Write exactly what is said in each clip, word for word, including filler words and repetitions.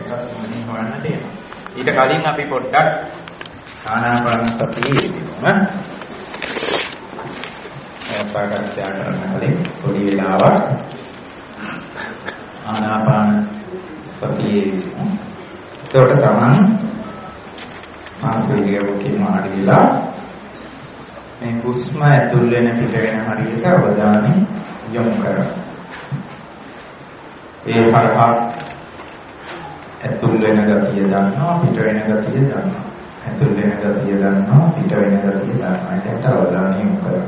එකක් මොනින් හොයන්න තියෙනවා. ඊට කලින් අපි පොඩ්ඩක් ආනාපාන සතිය ඉදිරියම සාකච්ඡා කරන්න කලින් පොඩි වෙලාවක් ආනාපාන සතිය ඉදිරියම. ඒකට තමයි මාසෙලියෝකින් මාඩිලා මේ හුස්ම ඇතුල් වෙන පිට වෙන හරියට අවධානය යොමු කරගන්න. ඒ හරහා ඇතුල් වෙන ගතිය දන්නවා පිට වෙන ගතිය දන්නවා. ඇතුල් වෙන ගතිය දන්නවා පිට වෙන ගතිය දන්නවා. ඒකට අවධානය යොමු කරගන්න.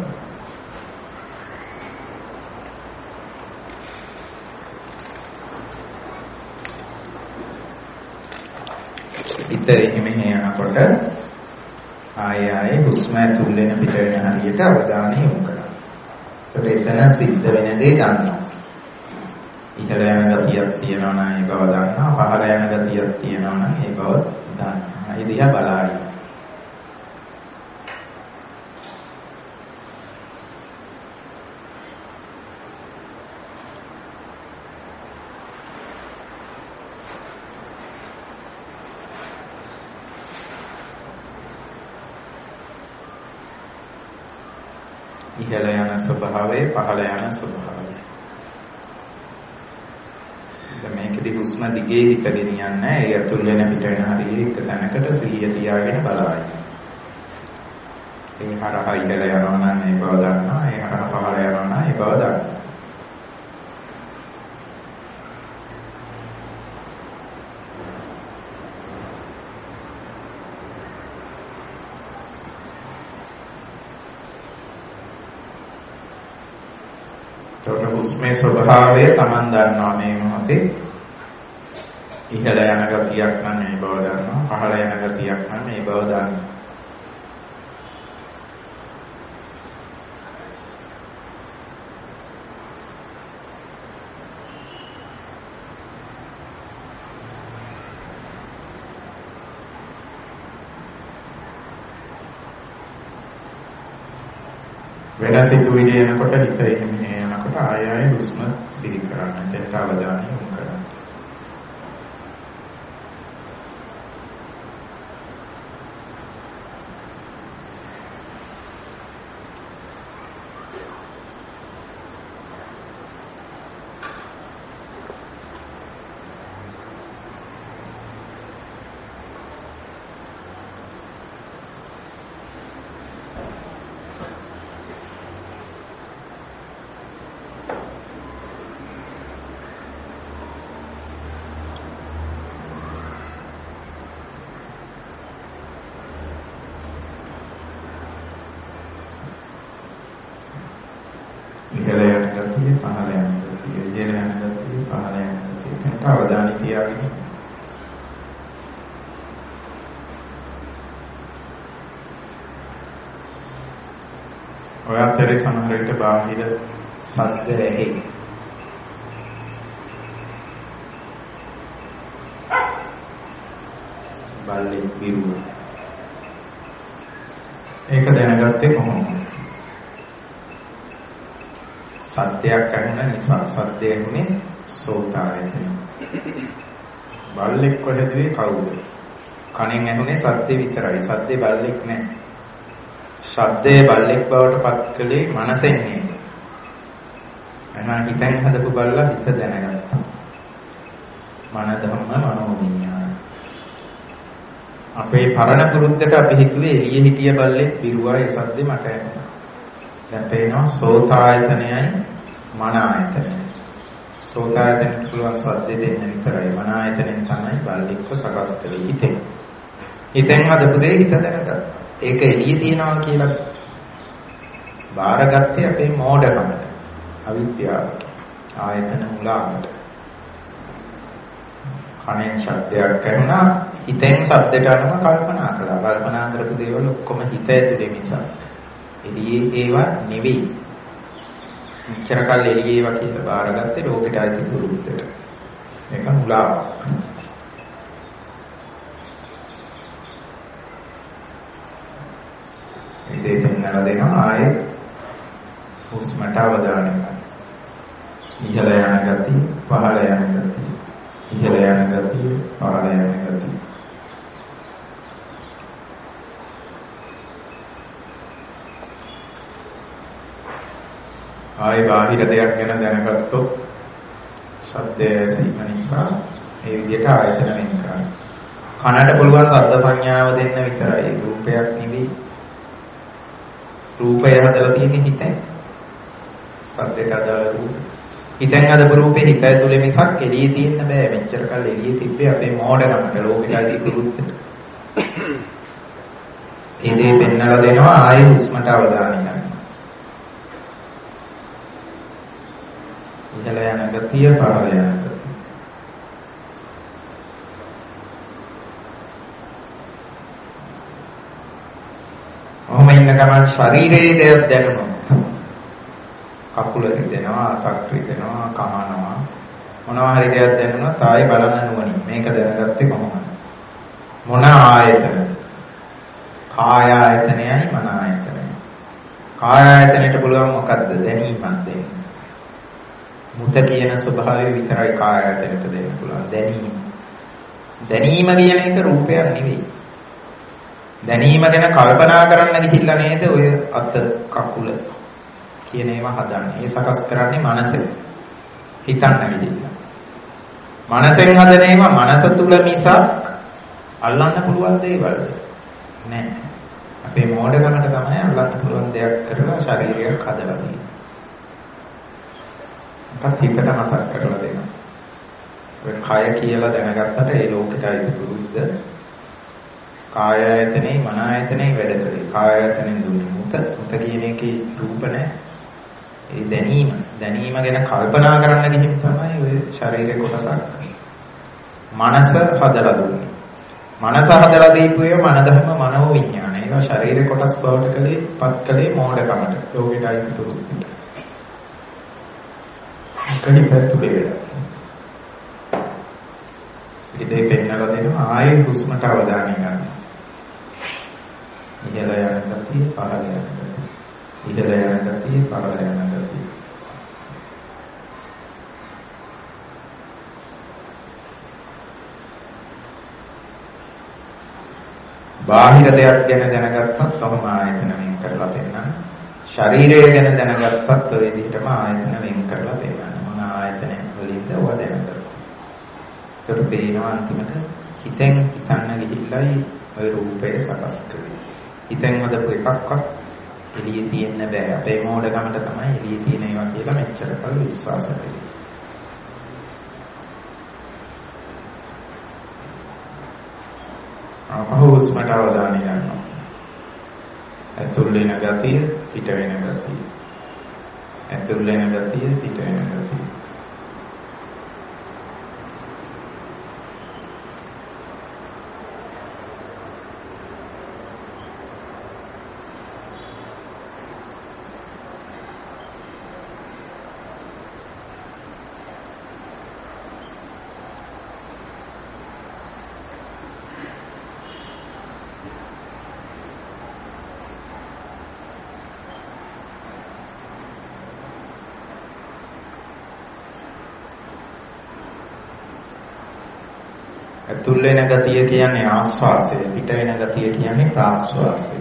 හිත එහෙම යනකොට ආයෙ ආයෙ හුස්ම ඇතුල් වෙන පිට වෙන හරියට අවධානය යොමු කරගන්න. ඒකට එතන සිද්ධ වෙන දේ දන්නවා. ඉහළ යන ගතියක් තියෙනවා නම් ඒ බව දන්නවා. පහළ යන ගතියක් තියෙනවා නම් ඒ බව දන්නවා. ඒ දිහා බලන්න. ඉහළ යන ස්වභාවය පහළ යන ස්වභාවය. දැන් මේකෙදි හුස්ම දිගේ හිත ගෙනියන්නේ ඒ අතුල් වෙන පිට වෙන හරිය එක තැනකට සිහිය තියාගෙන බලන්න. ඒ හරහා ඉහළ යනවා නම් ඒ බව දන්නවා. ඒ හරහා පහළ යනවා නම් ඒ බව දන්නවා. හුස්මේ ස්වභාවය Taman දන්නවා මේ මොහොතේ. ඉහළ යන ගතියක් නම් මේ බව දන්නවා. පහළ යන ගතියක් නම් මේ බව දන්නවා. වෙන සිතුවිලි එනකොට හිත එහෙම එනකොට ආය ආය හුස්ම සිහි කරන්න. ඒකට අවධානය යොමු කරන්න. ඔයාතරේ සමහර විට බාහිර සද්ද ඇහි. බල්ලෙක් බිරුව. ඒක දැනගත්තේ කොහොමද? සද්දයක් ඇහෙන නිසා සද්දය ඇහුනේ සෝතායතන. බල්ලෙක් කොහෙදේ කවුද? කණෙන් ඇහුනේ සද්දේ විතරයි. සද්දේ බල්ලෙක් නැහැ. ශබ්දයේ බල්ලෙක් බවට පත් කළේ මනසෙන් නේද? එහෙනම් හිතෙන් හදපු බල්ලා හිත දැනගත්තා. මන ධම්ම මනෝ විඥාන. අපේ පරණ පුරුද්දට අපි හිතුවේ එළියේ හිටිය බල්ලෙක් බිරුවා ඒ සද්දේ මට ඇහුණා. දැන් පේනවා සෝතායතනයයි මන ආයතනයයි. සෝතායතනෙට පුළුවන් සද්දේ දෙන්න විතරයි. මන ආයතනෙන් තමයි බල්ලෙක්ව සකස් කළේ හිතෙන්. හිතෙන් හදපු දේ හිත දැනගත්තා. ඒක එළියේ තියනවා කියලා බාරගත්තේ අපේ මෝඩකමට, අවිද්‍යාවට, ආයතන මුලාවට. කණෙන් ශබ්දයක් ඇහුණා, හිතෙන් ශබ්දයට අනුව කල්පනා කළා. කල්පනා කරපු දේවල් ඔක්කොම හිත ඇතුලේ නිසා. එළියේ ඒවා නෙවෙයි. මෙච්චර කල් එළියේ ඒවා කියලා බාරගත්තේ ලෝකෙට අයිති පුරුද්දට. මේක මුලාවක්. ඉතින් පෙන්නලා දෙනවා ආයේ හුස්මට අවධානය ගන්න. ඉහළ යන ගතිය, පහළ යන ගතිය, ඉහළ යන ගතිය, පහළ යන ගතිය. ආයි බාහිර දෙයක් ගැන දැනගත්තොත් ශබ්දය ඇසීම නිසා ඒ විදිහට ආයතන වෙන කරා. කනට පුළුවන් ශබ්ද සංඥාව දෙන්න විතරයි. රූපයක් නෙවෙයි. රූපය හදලා තියෙන්නේ හිතෙන්. ශබ්දයට අදාළ රූප. හිතෙන් හදපු රූපේ හිත ඇතුලේ මිසක් එළියේ තියෙන්න බෑ. මෙච්චර කල් එළියේ තිබ්බේ අපේ මෝඩකමට ලෝකෙටයි කුරුත්. ඒ දේ පෙන්නලා දෙනවා ආයෙ හුස්මට අවධානය යන්න. ඉහළ යන ගතිය, පහළ යන ගතිය. ඔහොම ඉන්න ගමන් ශරීරයේ දෙයක් දැනුනොත් කකුල රිදෙනවා, අතක් රිදෙනවා, කමනවා, මොනවා හරි දෙයක් දැනුනොත් ආයෙ බලන්න නුවණින් මේක දැනගත්තේ කොහොමද? මොන ආයතනද? කාය ආයතනයයි මන ආයතනයයි. කාය ආයතනයට පුළුවන් මොකද්ද? දැනීමක් දෙන්න. මුත කියන ස්වභාවය විතරයි කාය ආයතනයට දෙන්න පුළුවන්. දැනීම. දැනීම කියන එක රූපයක් නෙවෙයි. දැනීම ගැන කල්පනා කරන්න ගිහිල්ලා නේද ඔය අත කකුල කියන ඒවා හදන්නේ. ඒ සකස් කරන්නේ මනසෙන්. හිතන්න ගිහිල්ලා. මනසෙන් හදන ඒවා මනස තුල මිසක් අල්ලන්න පුළුවන් දේවල්ද? නෑ. අපේ මෝඩකමට තමයි අල්ලන්න පුළුවන් දෙයක් කරලා ශරීරයක් හදලා තියෙන්නේ. ඒකත් හිතට මතක් කරලා දෙනවා. ඔය කය කියලා දැනගත්තට ඒ ලෝකෙටයි පුරුද්ද. කාය ආයතනේ මන ආයතනේ වැඩ කරේ. කාය ආයතනේ දුන්නේ මුත. මුත කියන එකේ රූප නැහැ. ඒ දැනීම. දැනීම ගැන කල්පනා කරන්න ගිහින් තමයි ඔය ශරීරේ කොටසක් මනස හදලා දුන්නේ. මනස හදලා දීපුවේ මන ධර්ම මනෝ විඥාන. ඒක ශරීරේ කොටස් බවට කලේ පත් කලේ මෝඩකමට. ලෝකෙටයි පුරුද්ද. කණිපැතු වේලා. ඉතින් පෙන්නලා දෙනවා ආයෙ හුස්මට අවධානය ගන්න. ඉහළ යන ගතිය, පහළ යන ගතිය. ඉහළ යන ගතිය, පහළ යන ගතිය. බාහිර දෙයක් ගැන දැනගත්තත් තවම ආයතන වෙන් කරලා පෙන්නන්න. ශරීරය ගැන දැනගත්තත් ඔය විදිහටම ආයතන වෙන් කරලා පෙන්නන්න. මොන ආයතන වලින්ද ඔය දැනගත්තා. ඒකට පේනවා අන්තිමට හිතෙන් හිතන්න ගිහිල්ලායි ඔය රූපය සකස් කරන්නේ. හිතෙන් හදපු එකක්වත් එළියේ තියෙන්න බෑ. අපේ මෝඩකමට තමයි එළියේ තියෙන ඒවා කියලා මෙච්චර කල් විශ්වාස කරේ. අපහු හුස්මට අවධානය යනවා. ඇතුල් වෙන ගතිය, පිට වෙන ගතිය. ඇතුල් වෙන ගතිය, පිට වෙන ගතිය. ඇතුල් වෙන ගතිය කියන්නේ ආස්වාසය, පිට වෙන ගතිය කියන්නේ ප්‍රාස්වාසය.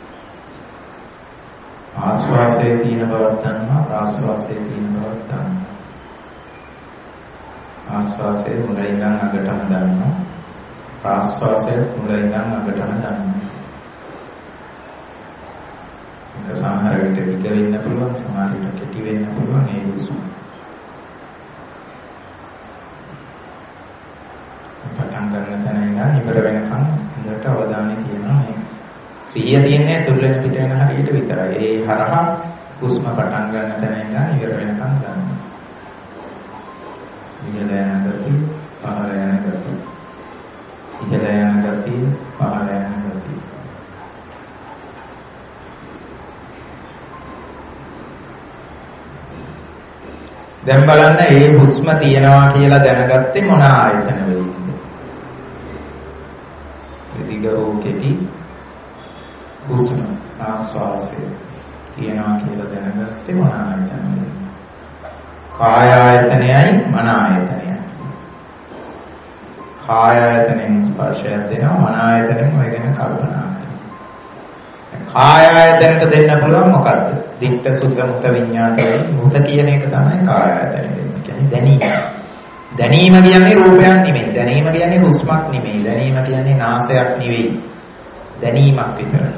ආස්වාසයේ තියෙන බවක් දන්නවා, ප්‍රාස්වාසයේ තියෙන බවක් දන්නවා. ආස්වාසයේ මුලින් ඉඳන් අගටම දන්නවා, ප්‍රාස්වාසයේ මුලින් ඉඳන් අගටම දන්නවා. ඒක සමහර විට දිග වෙන්න පුළුවන්, සමහර විට කෙටි වෙන්න පුළුවන්. ඒ හුස්ම පටන් ගන්න තැන ඉඳන් ඉවර වෙනකන් හොඳට අවධානය තියනවා. මේ සිහිය තියන්නේ තුල් වෙන පිට වෙන හරියට විතරයි. ඒ හරහා හුස්ම පටන් ගන්න තැන ඉඳන් ඉවර වෙනකන් ගන්න. ඉහළ යන ගතිය, පහළ යන ගතිය. ඉහළ යන ගතිය, පහළ යන ගතිය. දැන් බලන්න මේ හුස්ම තියනවා කියලා දැනගත්තේ මොන ආයතන වලින්ද? දිගෝ කෙටි හුස්ම ආස්වාසය තියනවා කියලා දැනගත්තේ මොන ආයතන වලින්ද? කාය ආයතනයයි මන ආයතනයයි. කාය ආයතනෙන් ස්පර්ශයක් දෙනවා මන ආයතනෙන් ඔය ගැන කල්පනා කරනවා. කාය ආයතනට දෙන්න පුළුවන් මොකද්ද? දිට්ඨ සුද්ධ මුත විඤ්ඤාතයි මුත කියන එක තමයි කාය ආයතනෙ දෙන්නේ. කියන්නේ දැනීම. දැනීම කියන්නේ රූපයක් නෙමෙයි. දැනීම කියන්නේ හුස්මක් නෙමෙයි. දැනීම කියන්නේ නාසයක් නෙවෙයි. දැනීමක් විතරයි.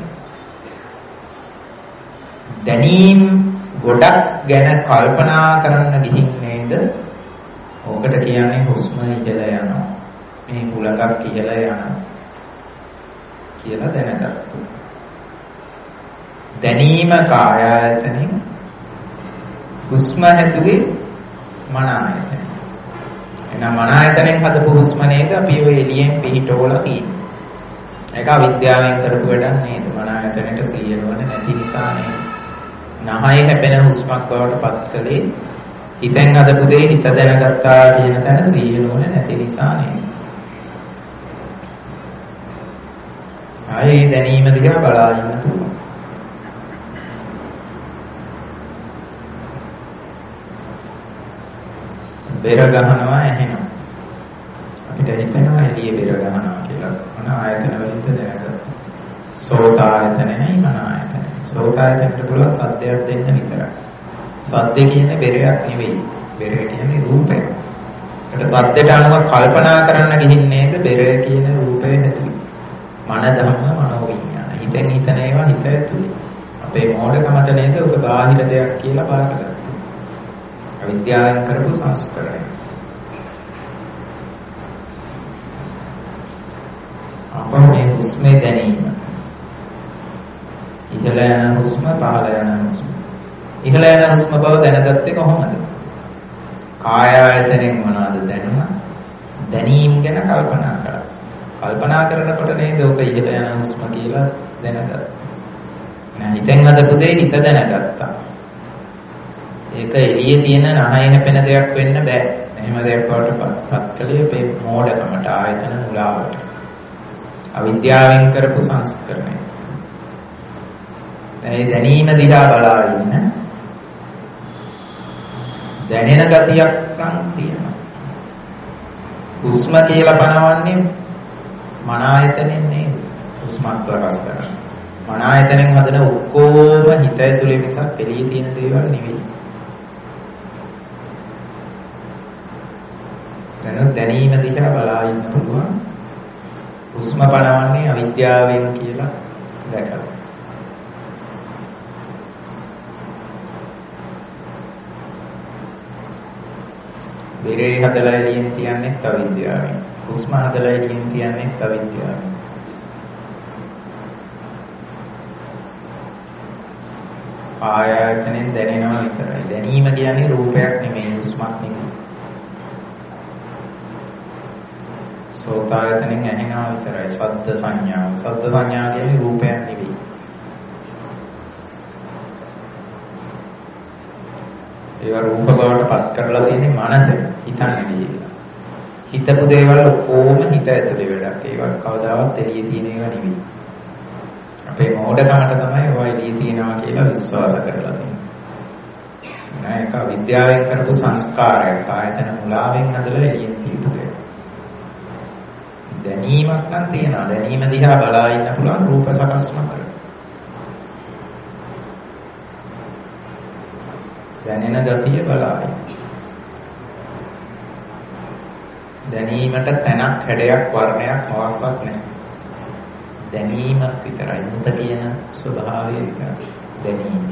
දැනීම් ගොඩක් ගැන කල්පනා කරන්න ගිහින් නේද? ඕකට කියන්නේ හුස්ම ඉහළ යනවා. මේ හුලඟක් ඉහළ යනවා කියලා දැනගත්තා. දැනීම කාය ආයතනෙන් හුස්ම හැදුවේ මන ආයතනෙන්. එහෙනම් මන ආයතනෙන් හදපු හුස්ම නේද අපි ඔය එළියෙන් පිහිටවලා තියෙන්නේ. ඒක අවිද්‍යාවෙන් කරපු වැඩක් නේද? මන ආයතනෙට සියලුවන නැති නිසා නේද? නහය හැපෙන හුස්මක් බවට පත් කළේ හිතෙන් හදපු දේ හිත දැනගත්තා කියන තැන සියලුවන නැති නිසා නේද? ආයේ දැනීම දිහා බලා ඉන්න පුළුවන්. බෙර ගහනවා ඇහෙනවා. අපිට හිතෙනවා එළිය බෙර ගහනවා කියලා. මොන ආයතන වලින්ද දැනගත්තා. සෝත ආයතනයයි මන ආයතනයයි. සෝත ආයතනට පුළුවන් සද්දයක් දෙන්න විතරයි. සද්ද කියන්නේ බෙරයක් නෙවෙයි. බෙර කියන්නේ රූපය. ඒකට සද්දට අනුව කල්පනා කරන්න ගිහින් නේද බෙර කියන රූපය හැදුවේ. මන ධම්ම මනෝ විඥාන. හිතෙන් හිතන ඒවා හිත ඇතුලේ. අපේ මෝඩකමට නේද ඔබ බාහිර දෙයක් කියලා බාරගත්තා. අවිද්‍යාවෙන් කරපු සංස්කරණය. අපේ හුස්මේ දැනීම. ඉහළ යන හුස්ම පහළ යන හුස්ම. ඉහළ යන හුස්ම බව දැනගත්තේ කොහොමද? කාය ආයතනෙන් මොනවද දැනුණා? දැනීම ගැන කල්පනා කරා. කල්පනා කරනකොට නේද ඔක ඉහළ යන හුස්ම කියලා දැනගත්තා. නෑ හිතෙන් හදපු දේ හිත දැනගත්තා. ඒක එළියේ තියෙන නහය හැපෙන දෙයක් වෙන්න බෑ. එහෙම දෙයක් වලට පත් කළේ අපේ මෝඩකමට ආයතන මුලාවට. අවිද්‍යාවෙන් කරපු සංස්කරණය. ඒ දැනීම දිහා බලා ඉන්න. දැනෙන ගතියක් නම් තියෙනවා. හුස්ම කියලා පනවන්නේ මන ආයතනෙන් නේද? හුස්මත් සකස් කරනවා. මන ආයතනෙන් හදන ඔක්කොම හිත ඇතුලේ මිසක් එළියේ තියෙන දේවල් නෙවෙයි. දැන් දැනීම දිහා බලා ඉන්න පුළුවන්. හුස්ම පනවන්නේ අවිද්‍යාවෙන් කියලා දැකලා. බෙරේ හදලා එළියෙන් තියන්නේ අවිද්‍යාවෙන්. හුස්ම හදලා එළියෙන් තියන්නේ අවිද්‍යාවෙන්. කාය ආයතනෙන් දැනෙනවා විතරයි. දැනීම කියන්නේ රූපයක් නෙමෙයි හුස්මක් නෙමෙයි. සෝත ආයතනෙන් ඇහෙනවා විතරයි. ශබ්ද සංඥාව. ශබ්ද සංඥා කියන්නේ රූපයක් නෙවෙයි. ඒවා රූප බවට පත් කරලා තියෙන්නේ මනස. හිතන්නේ කියලා. හිතපු දේවල් ඔක්කොම හිත ඇතුලේ වැඩක්. ඒවා කවදාවත් එළියේ තියෙන ඒවා නෙවෙයි. අපේ මෝඩකමට තමයි ඒවා එළියේ තියෙනවා කියලා විශ්වාස කරලා තියෙන්නේ. නෑ ඒක විද්‍යාවෙන් කරපු සංස්කාරයක්. ආයතන මුලාවෙන් හදලා එළියෙන් තියපු දෙයක්. දැනීමක් නම් තියෙනවා. දැනීම දිහා බලා ඉන්න පුළුවන් රූප සකස්ම කර. දැනෙන ගතිය බලා ඉන්න. දැනීමට තැනක් හැඩයක් වර්ණයක් මොකක්වත් නැහැ. දැනීමක් විතරයි. මුත කියන ස්වභාවය විතරයි. දැනීම.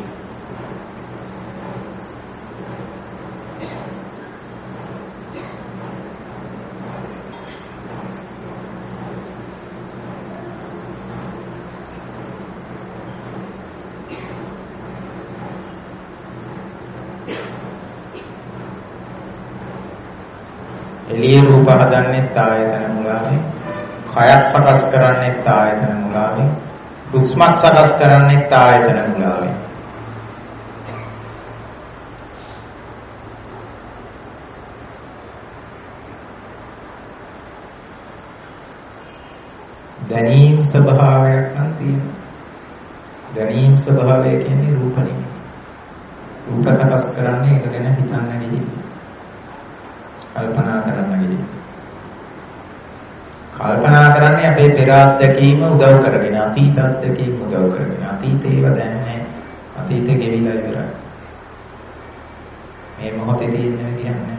එළිය රූප හදන්නේ ආයතන මුලාවෙන්. කයක් සකස් කරන්නේ ආයතන මුලාවෙන්. හුස්මක් සකස් කරන්නේ ආයතන මුලාවෙන්. දැනීම් ස්වභාවයක් නම් තියෙනවා. දැනීම් ස්වභාවය කියන්නේ රූප නෙමෙයි. රූප සකස් කරන්නේ ඒක ගැන හිතන්න නෙමෙයි. කල්පනා කරන්න නෙමෙයි. කල්පනා කරන්නේ අපේ පෙර අත්දැකීම උදව් කරගෙන, අතීත අත්දැකීම උදව් කරගෙන. අතීතේ ඒවා දැන් නැහැ. අතීතේ ගෙවිලා ඉවරයි. මේ මොහොතේ තියෙන කියන්නේ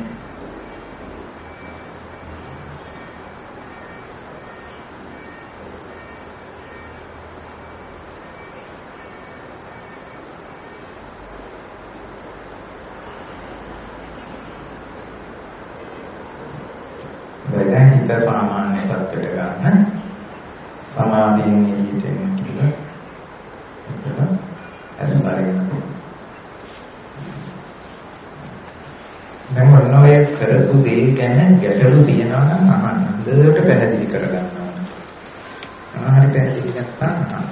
දැන් හිත සාමාන්‍ය තත්ත්වයට ගන්න සමාධියෙන් එළියට එන්න කියලා හිතලා ඇස්වරගෙන දැන් මොන ඔය කරපු දේ ගැන ගැටලු තියනවා නම් අහන්න හොඳට පැහැදිලි කරගන්න ඕනේ. ආහරි පැහැදිලි නැත්නම් අහන්න.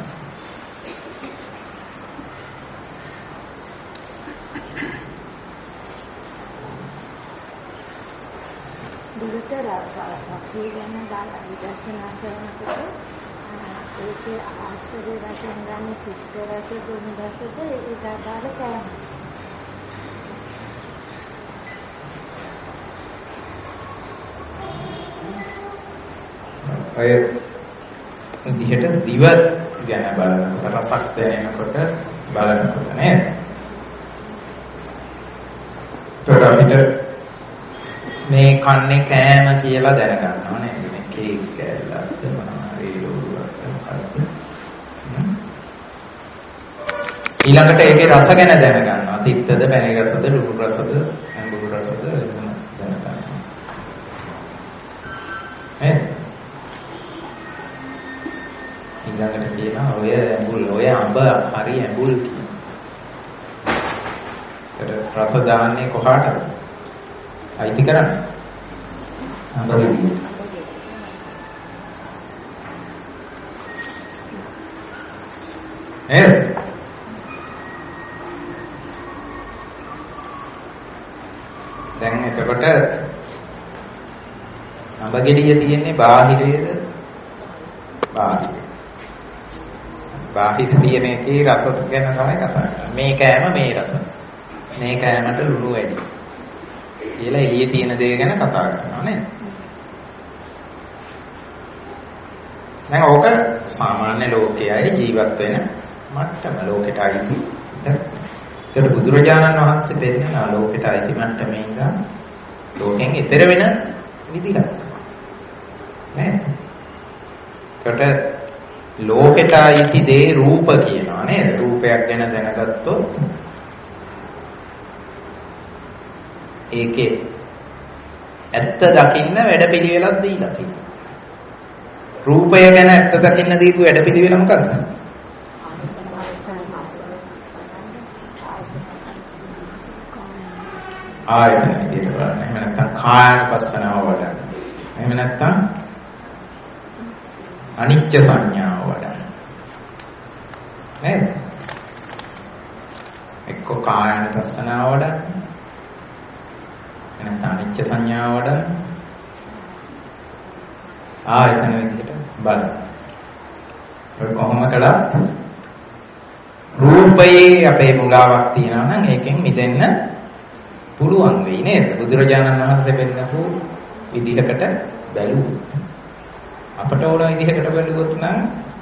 රසය ගැන දාලා විදර්ශනා කරනකොට ඒකේ ආශ්‍රය වශයෙන් ගන්න පිට රස දුන්න රසද ඒක ආකාර කරනවා. අය විදිහට දිව ගැන බලනකොට රසක් දැනෙනකොට බලනකොට නේද? ඒතර අපිට මේ කන්නේ කෑම කියලා දැනගන්නවා නේද? මේ කේක් කෑල්ලක්ද මොනවාරි ලෝරුවක්ද මොකක්ද? ඊළඟට ඒකේ රස ගැන දැනගන්නවා. තිත්තද, පැණි රසද, ලුණු රසද, ඇඹුල් රසද එහෙම දැනගන්නවා. නේද? ඊළඟට කියනවා ඔය ඇඹුල් ඔය අඹ හරි ඇඹුල් කියනවා. ඒකට රස දාන්නේ කොහාටද? අයිති කරන්නේ අඹගෙඩිය. නේද? දැන් එතකොට අඹගෙඩිය තියෙන්නේ බාහිරයේද? බාහිර. බාහිර තියෙන එකේ රස ගැන තමයි කතා කරන්නේ. මේ කෑම මේ රස. මේ කෑමට ලුණු වැඩි. කියලා එළියේ තියෙන දේ ගැන කතා කරනවා නේද? දැන් ඕක සාමාන්‍ය ලෝකයේ ජීවත් වෙන මට්ටම ලෝකෙට අයිති. ඒකට බුදුරජාණන් වහන්සේ දෙන්නා ලෝකෙට අයිති මට්ටමේ ඉඳන් ලෝකෙන් ඈතර වෙන විදිහක්. නේද? ඒකට ලෝකෙට අයිති දේ රූප කියනවා නේද? රූපයක් ගැන දැනගත්තොත් ඒකේ ඇත්ත දකින්න වැඩපිළිවෙලක් දීලා තියෙනවා. රූපය ගැන ඇත්ත දකින්න දීපු වැඩපිළිවෙල මොකක්ද? ආයතන විදියට බලන්න. එහෙම නැත්නම් කායනුපස්සනාව වඩන්න. එහෙම නැත්නම් අනිච්ච සංඥාව වඩන්න. නේද? එක්ක කායනුපස්සනාව වඩන්න. නැත්නම් අනිච්ච සංඥාව වඩන්න. ආයතන විදිහට බලන්න. ඒක කොහොම කළත් රූපයේ අපේ මුලාවක් තියෙනවා නම් ඒකෙන් මිදෙන්න පුළුවන් වෙයි නේද? බුදුරජාණන් වහන්සේ පෙන්නපු විදිහකට බැලුවොත් අපට ඕන විදිහකට බැලුවොත් නම්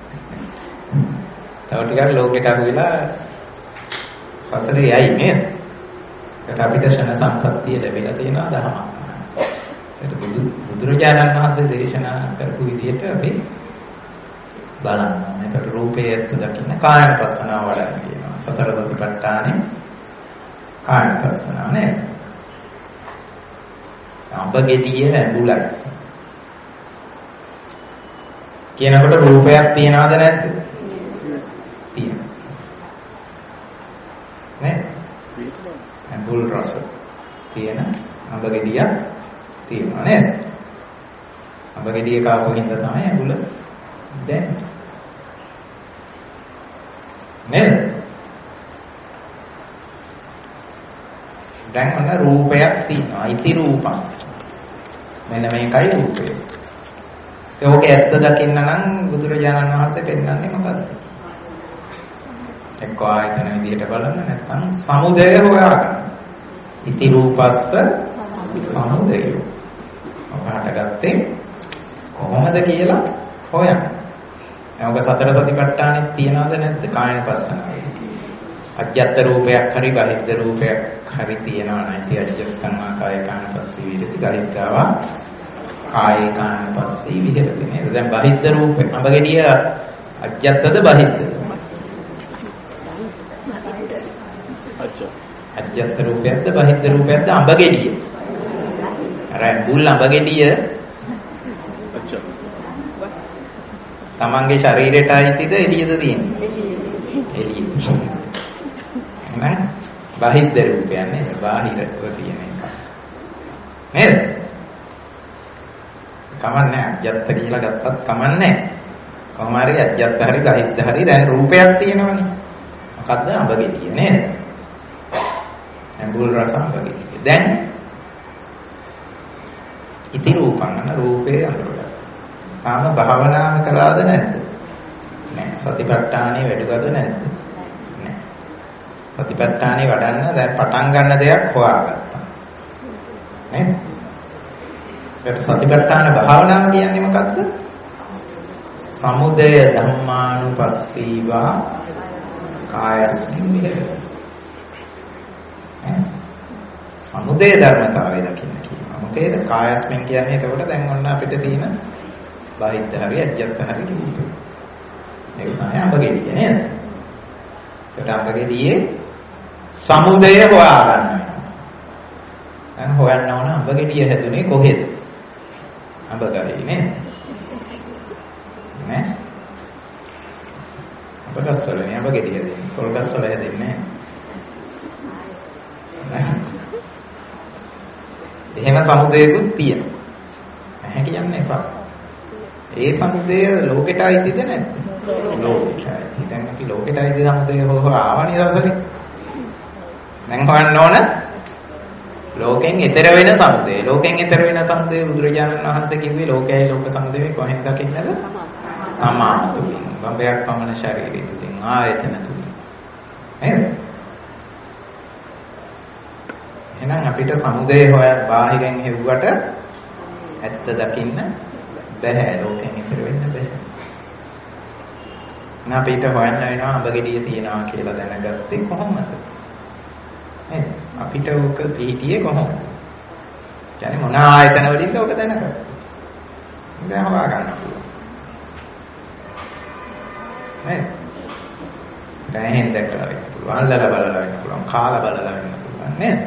තව ටිකක් ලෝකෙට අහු වෙලා සසරේ යයි නේද? ඒකට අපිට ෂණ සම්පත්තිය ලැබිලා තියෙනවා දහමක්. ඒක බුදු බුදුරජාණන් වහන්සේ දේශනා කරපු විදිහට අපි බලන්න. ඒකට රූපයේ ඇත්ත දකින්න කායනුපස්සනාව වඩන්න කියනවා. සතර සතිපට්ඨානෙ කායනුපස්සනාව නේද? අඹගෙඩිය ඇඹුලයි කියනකොට රූපයක් තියනවද නැද්ද? තියෙනවා. නේද? ඇඹුල් රස තියෙන අඹගෙඩියක් තියෙනවා නේද? අඹගෙඩිය කාපු හින්දා තමයි ඇඹුල දැනෙන්නේ. නේද? දැන් අන්න රූපයක් තියෙනවා. ඉති රූපං. මෙන්න මේකයි රූපය. ඒක ඇත්ත දකින්න නම් බුදුරජාණන් වහන්සේ පෙන්නන්නේ මොකද්ද? එක්ක ආයතන විදියට බලන්න නැත්නම් සමුදය හොයාගන්න. ඉති රූපස්ස සමුදය. අපහට ගත්තේ කොහොමද කියලා හොයන්න. ඔබ සතර සතිපට්ඨානෙ තියනවද නැද්ද කායනුපස්සනාවේ? අජ්ජත් රූපයක් හරි බහිද්ධ රූපයක් හරි තියනවා නැති අජ්ජත්තං වා කායකානුපස්සී විහෙරති ගහිද්ධාවා කායකානුපස්සී විහෙරති නේද? දැන් බහිද්ධ රූපේ අඹගෙඩිය අජ්ජත්තද බහිද්ධද? අජ්ජත් රූපයක්ද බහිද්ධ රූපයක්ද අඹගෙඩිය? අර බුල් අඹගෙඩිය අච්චා තමන්ගේ ශරීරයට අයිතිද එළියද තියෙන්නේ? එළිය. නෑ බාහිර රූපයක් නේද? බාහිරව තියෙන එක. නේද? කමන්නේ අජ්ජත් කියලා ගත්තත් කමන්නේ. කොහොම හරි අජ්ජත් හරි බාහිර හරි දැන් රූපයක් තියෙනවනේ. මොකද්ද? අඹගෙඩිය නේද? අඹුල් රස අඹගෙඩිය. දැන් ඉති රූපං රූපේ අඳුරගන්න. තාම භාවනාව කළාද නැද්ද? නෑ. සතිපට්ඨානෙ වැඩිවද නැද්ද? නෑ. සතිපට්ඨානෙ වඩන්න දැන් පටන් ගන්න දෙයක් හොයාගත්තා. නේද? ඒක සතිපට්ඨාන භාවනාව කියන්නේ මොකද්ද? සමුදය ධම්මානුපස්සීවා කායස්මින් විහෙරති. සමුදය ධර්මතාවය දකින්න කියනවා. මොකේද කායස්මින් කියන්නේ? එතකොට දැන් ඔන්න අපිට තියෙන බාහිද්ද හරි අජ්ජත් හරි රූප. ඒක තමයි අඹගෙඩිය නේද? ඒකට අඹගෙඩියේ සමුදය හොයාගන්න. දැන් හොයන්න ඕන අඹගෙඩිය හැදුනේ කොහෙද? අඹගලේ නේද? නේ? අපකස් වලනේ අඹගෙඩිය දෙන්නේ. කොල්කස් වල හැදෙන්නේ නැහැ. එහෙම සමුදයකුත් තියෙනවා. නැහැ කියන්න එපා. ඒ සමුදය ලෝකෙට අයිතිද නැද්ද? ලෝකෙට අයිති. දැන් අපි ලෝකෙට අයිති සමුදය හොව ආවනේ දවසට. දැන් හොයන්න ඕන ලෝකෙන් ඈතර වෙන සමුදය. ලෝකෙන් ඈතර වෙන සමුදය බුදුරජාණන් වහන්සේ කිව්වේ ලෝකයයි ලෝක සමුදය කොහෙන්ද දකින්නද? තමා තුලින්. බඹයක් පමණ ශරීරය තුලින් ආයතන තුලින්. නේද? එහෙනම් අපිට සමුදය හොය බාහිරෙන් හෙව්වට ඇත්ත දකින්න බැහැ. ලෝකෙන් ඉතර වෙන්න බැහැ. නා අපිට හොයන්න වෙනවා අඹගෙඩිය තියනවා කියලා දැනගත්තේ කොහොමද? නේද? අපිට ඕක පිටියේ කොහොමද? කියන්නේ මොන ආයතන වලින්ද ඕක දැනගත්තේ? දැන් හොයා ගන්න පුළුවන්. නේද? දැනෙන් දැකලා වෙන්න පුළුවන්. අල්ලලා බලලා වෙන්න පුළුවන්. කාලා බලලා වෙන්න පුළුවන් නේද?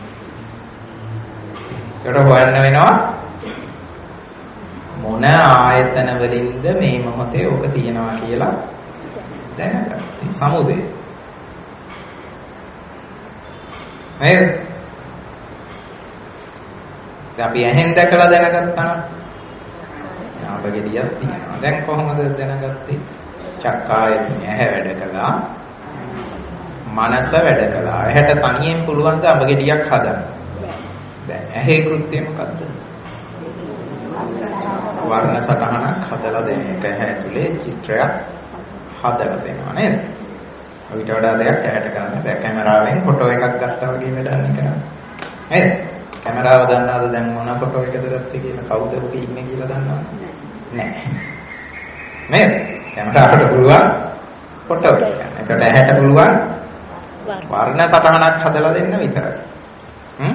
ඒකට හොයන්න වෙනවා මොන ආයතන වලින්ද මේ මොහොතේ ඕක තියෙනවා කියලා දැනගන්න. සමුදය. නේද? දැන් අපි ඇහෙන් දැකලා දැනගත්තා නම් ආපගෙඩියක් තියෙනවා. දැන් කොහොමද දැනගත්තේ? චක්කායතන ඇහැ වැඩ කළා. මනස වැඩ කළා. ඇහැට තනියෙන් පුළුවන් ද ආපගෙඩියක් හදන්න? දැන් ඇහි කෘත්‍යය මොකද්ද? වර්ණ සටහනක් හදලා දෙන එක. ඇහැ ඇතුලේ චිත්‍රයක් හදලා දෙනවා නේද? ඊට වඩා දෙයක් ඇහැට කරන්න බෑ. කැමරාවෙන් ෆොටෝ එකක් ගත්තා වගේ වැඩක් කරන්නේ. නේද? කැමරාව දන්නවද දැන් මොන ෆොටෝ එකද ගත්තේ කියලා? කවුද ඔක ඉන්නේ කියලා දන්නවද? නෑ. නේද? කැමරාවට පුළුවන් ෆොටෝ එක ගන්න. ඒකට ඇහැට පුළුවන් වර්ණ සටහනක් හදලා දෙන්න විතරයි. හ්ම්?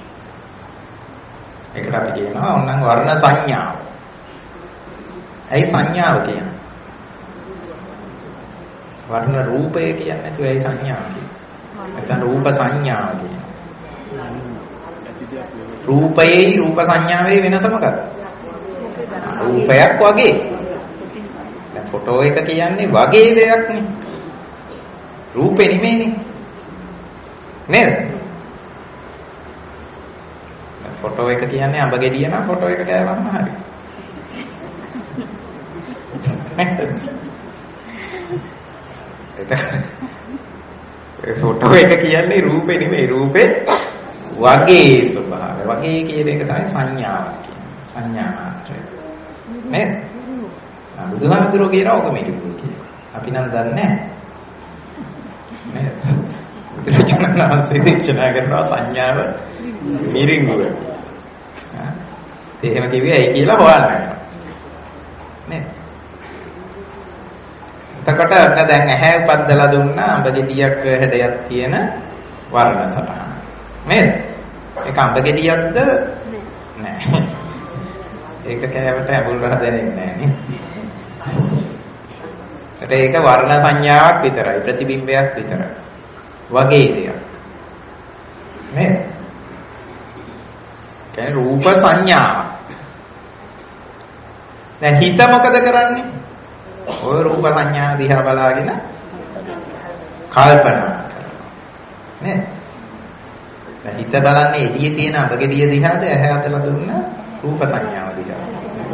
ඒකට අපි කියනවා ඕනනම් වර්ණ සංඥාව. ඇයි සංඥාව කියන්නේ? වර්ණ රූපය කියන්නේ නැතුව ඇයි සංඥාව කියන්නේ? නැත්නම් රූප සංඥාව කියන්නේ. රූපයේ රූප සංඥාවේ වෙනස මොකක්ද? රූපයක් වගේ. දැන් ෆොටෝ එක කියන්නේ වගේ දෙයක් නේ. රූපේ නෙමෙයිනේ. නේද? ෆොටෝ එක කියන්නේ අඹගෙඩිය නම් ෆොටෝ එක කෑවම හරි. ඒ ෆොටෝ එක කියන්නේ රූපේ නෙමෙයි රූපේ වගේ ස්වභාවය. වගේ කියන එක තමයි සංඥාවක් කියන්නේ. සංඥා මාත්‍රය. නේද? බුදුහාමුදුරුවෝ කියනවා ඔක මිරිඟු කියලා. අපි නම් දන්නේ නැහැ. නේද? බුදුරජාණන් වහන්සේ දේශනා කරනවා සංඥාව මිරිඟුව. එහෙම කිව්වේ ඇයි කියලා හොයන්න. නේද? එතකොට අන්න දැන් ඇහැ උපද්දලා දුන්නා අඹ ගෙඩියක් හැඩයක් තියෙන වර්ණ සටහන. නේද? ඒක අඹ ගෙඩියක්ද? නෑ. ඒක කෑවට ඇඹුල් රහ දැනෙන්නේ නෑ නේ. ඒක වර්ණ සංඥාවක් විතරයි, ප්‍රතිබිම්බයක් විතරයි. වගේ දෙයක්. නේද? කියන්නේ රූප සංඥාවක්. දැන් හිත මොකද කරන්නේ? ඔය රූප සංඥාව දිහා බලාගෙන කල්පනා කරනවා. නේද? දැන් හිත බලන්නේ එළියේ තියෙන අඹගෙඩිය දිහාද ඇහැ අතලා දුන්න රූප සංඥාව දිහා.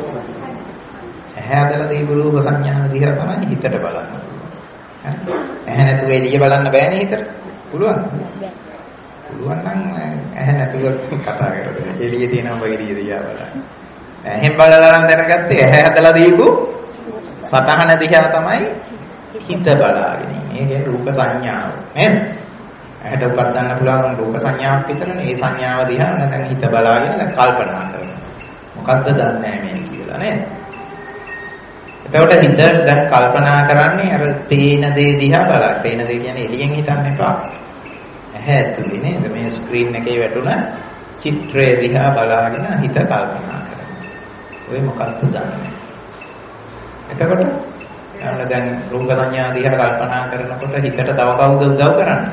ඇහැ අතලා දීපු රූප සංඥාව දිහා තමයි හිතට බලන්න. ඇහැ නැතුව එළිය බලන්න බෑනේ හිතට. පුළුවන්. පුළුවන් නම් ඇහැ නැතුව කතා කරලා එළියේ තියෙන අඹගෙඩිය දිහා බලන්න. ඇහෙන් බලලා නම් දැනගත්තේ ඇහැ අතලා දීපු සතහන දිහා තමයි හිත බලාගෙන ඉන්නේ. ඒ කියන්නේ රූප සංඥාව. නේද? ඇහැට උපදින්න පුළුවන් රූප සංඥාවක් විතරනේ. ඒ සංඥාව දිහා නැත්නම් හිත බලාගෙන දැන් කල්පනා කරනවා. මොකද්ද දන්නේ නැහැ මේ කියලා නේද? එතකොට හිත දැන් කල්පනා කරන්නේ අර පේන දේ දිහා බලන්න. පේන දේ කියන්නේ එළියෙන් හිතන්න එපා. ඇහැ ඇතුලේ නේද? මේ ස්ක්‍රීන් එකේ වැටුණ චිත්‍රය දිහා බලාගෙන හිත කල්පනා කරනවා. ඔය මොකද්ද දන්නේ? එතකොට යන්න දැන් රූප සංඥා දිහා කල්පනා කරනකොට හිතට තව කවුද උදව් කරන්නේ?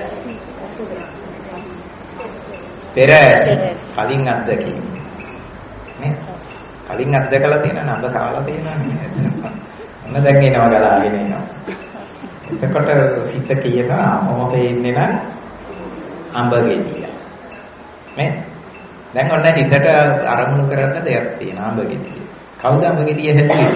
පෙර කලින් අත්දැකීම. නේ? කලින් අත්දැකලා තියෙන නබ කාලා තියෙනවා නේද? ඔන්න දැන් එනවා ගලාගෙන එනවා. එතකොට හිත කියනවා මොම වෙන්නේ නම් අඹ ගෙඩිය. නේ? දැන් ඔන්න හිතට අරමුණු කරන්න දෙයක් තියෙනවා අඹ ගෙඩිය. කවුද අඹ ගෙඩිය හැදුවේ?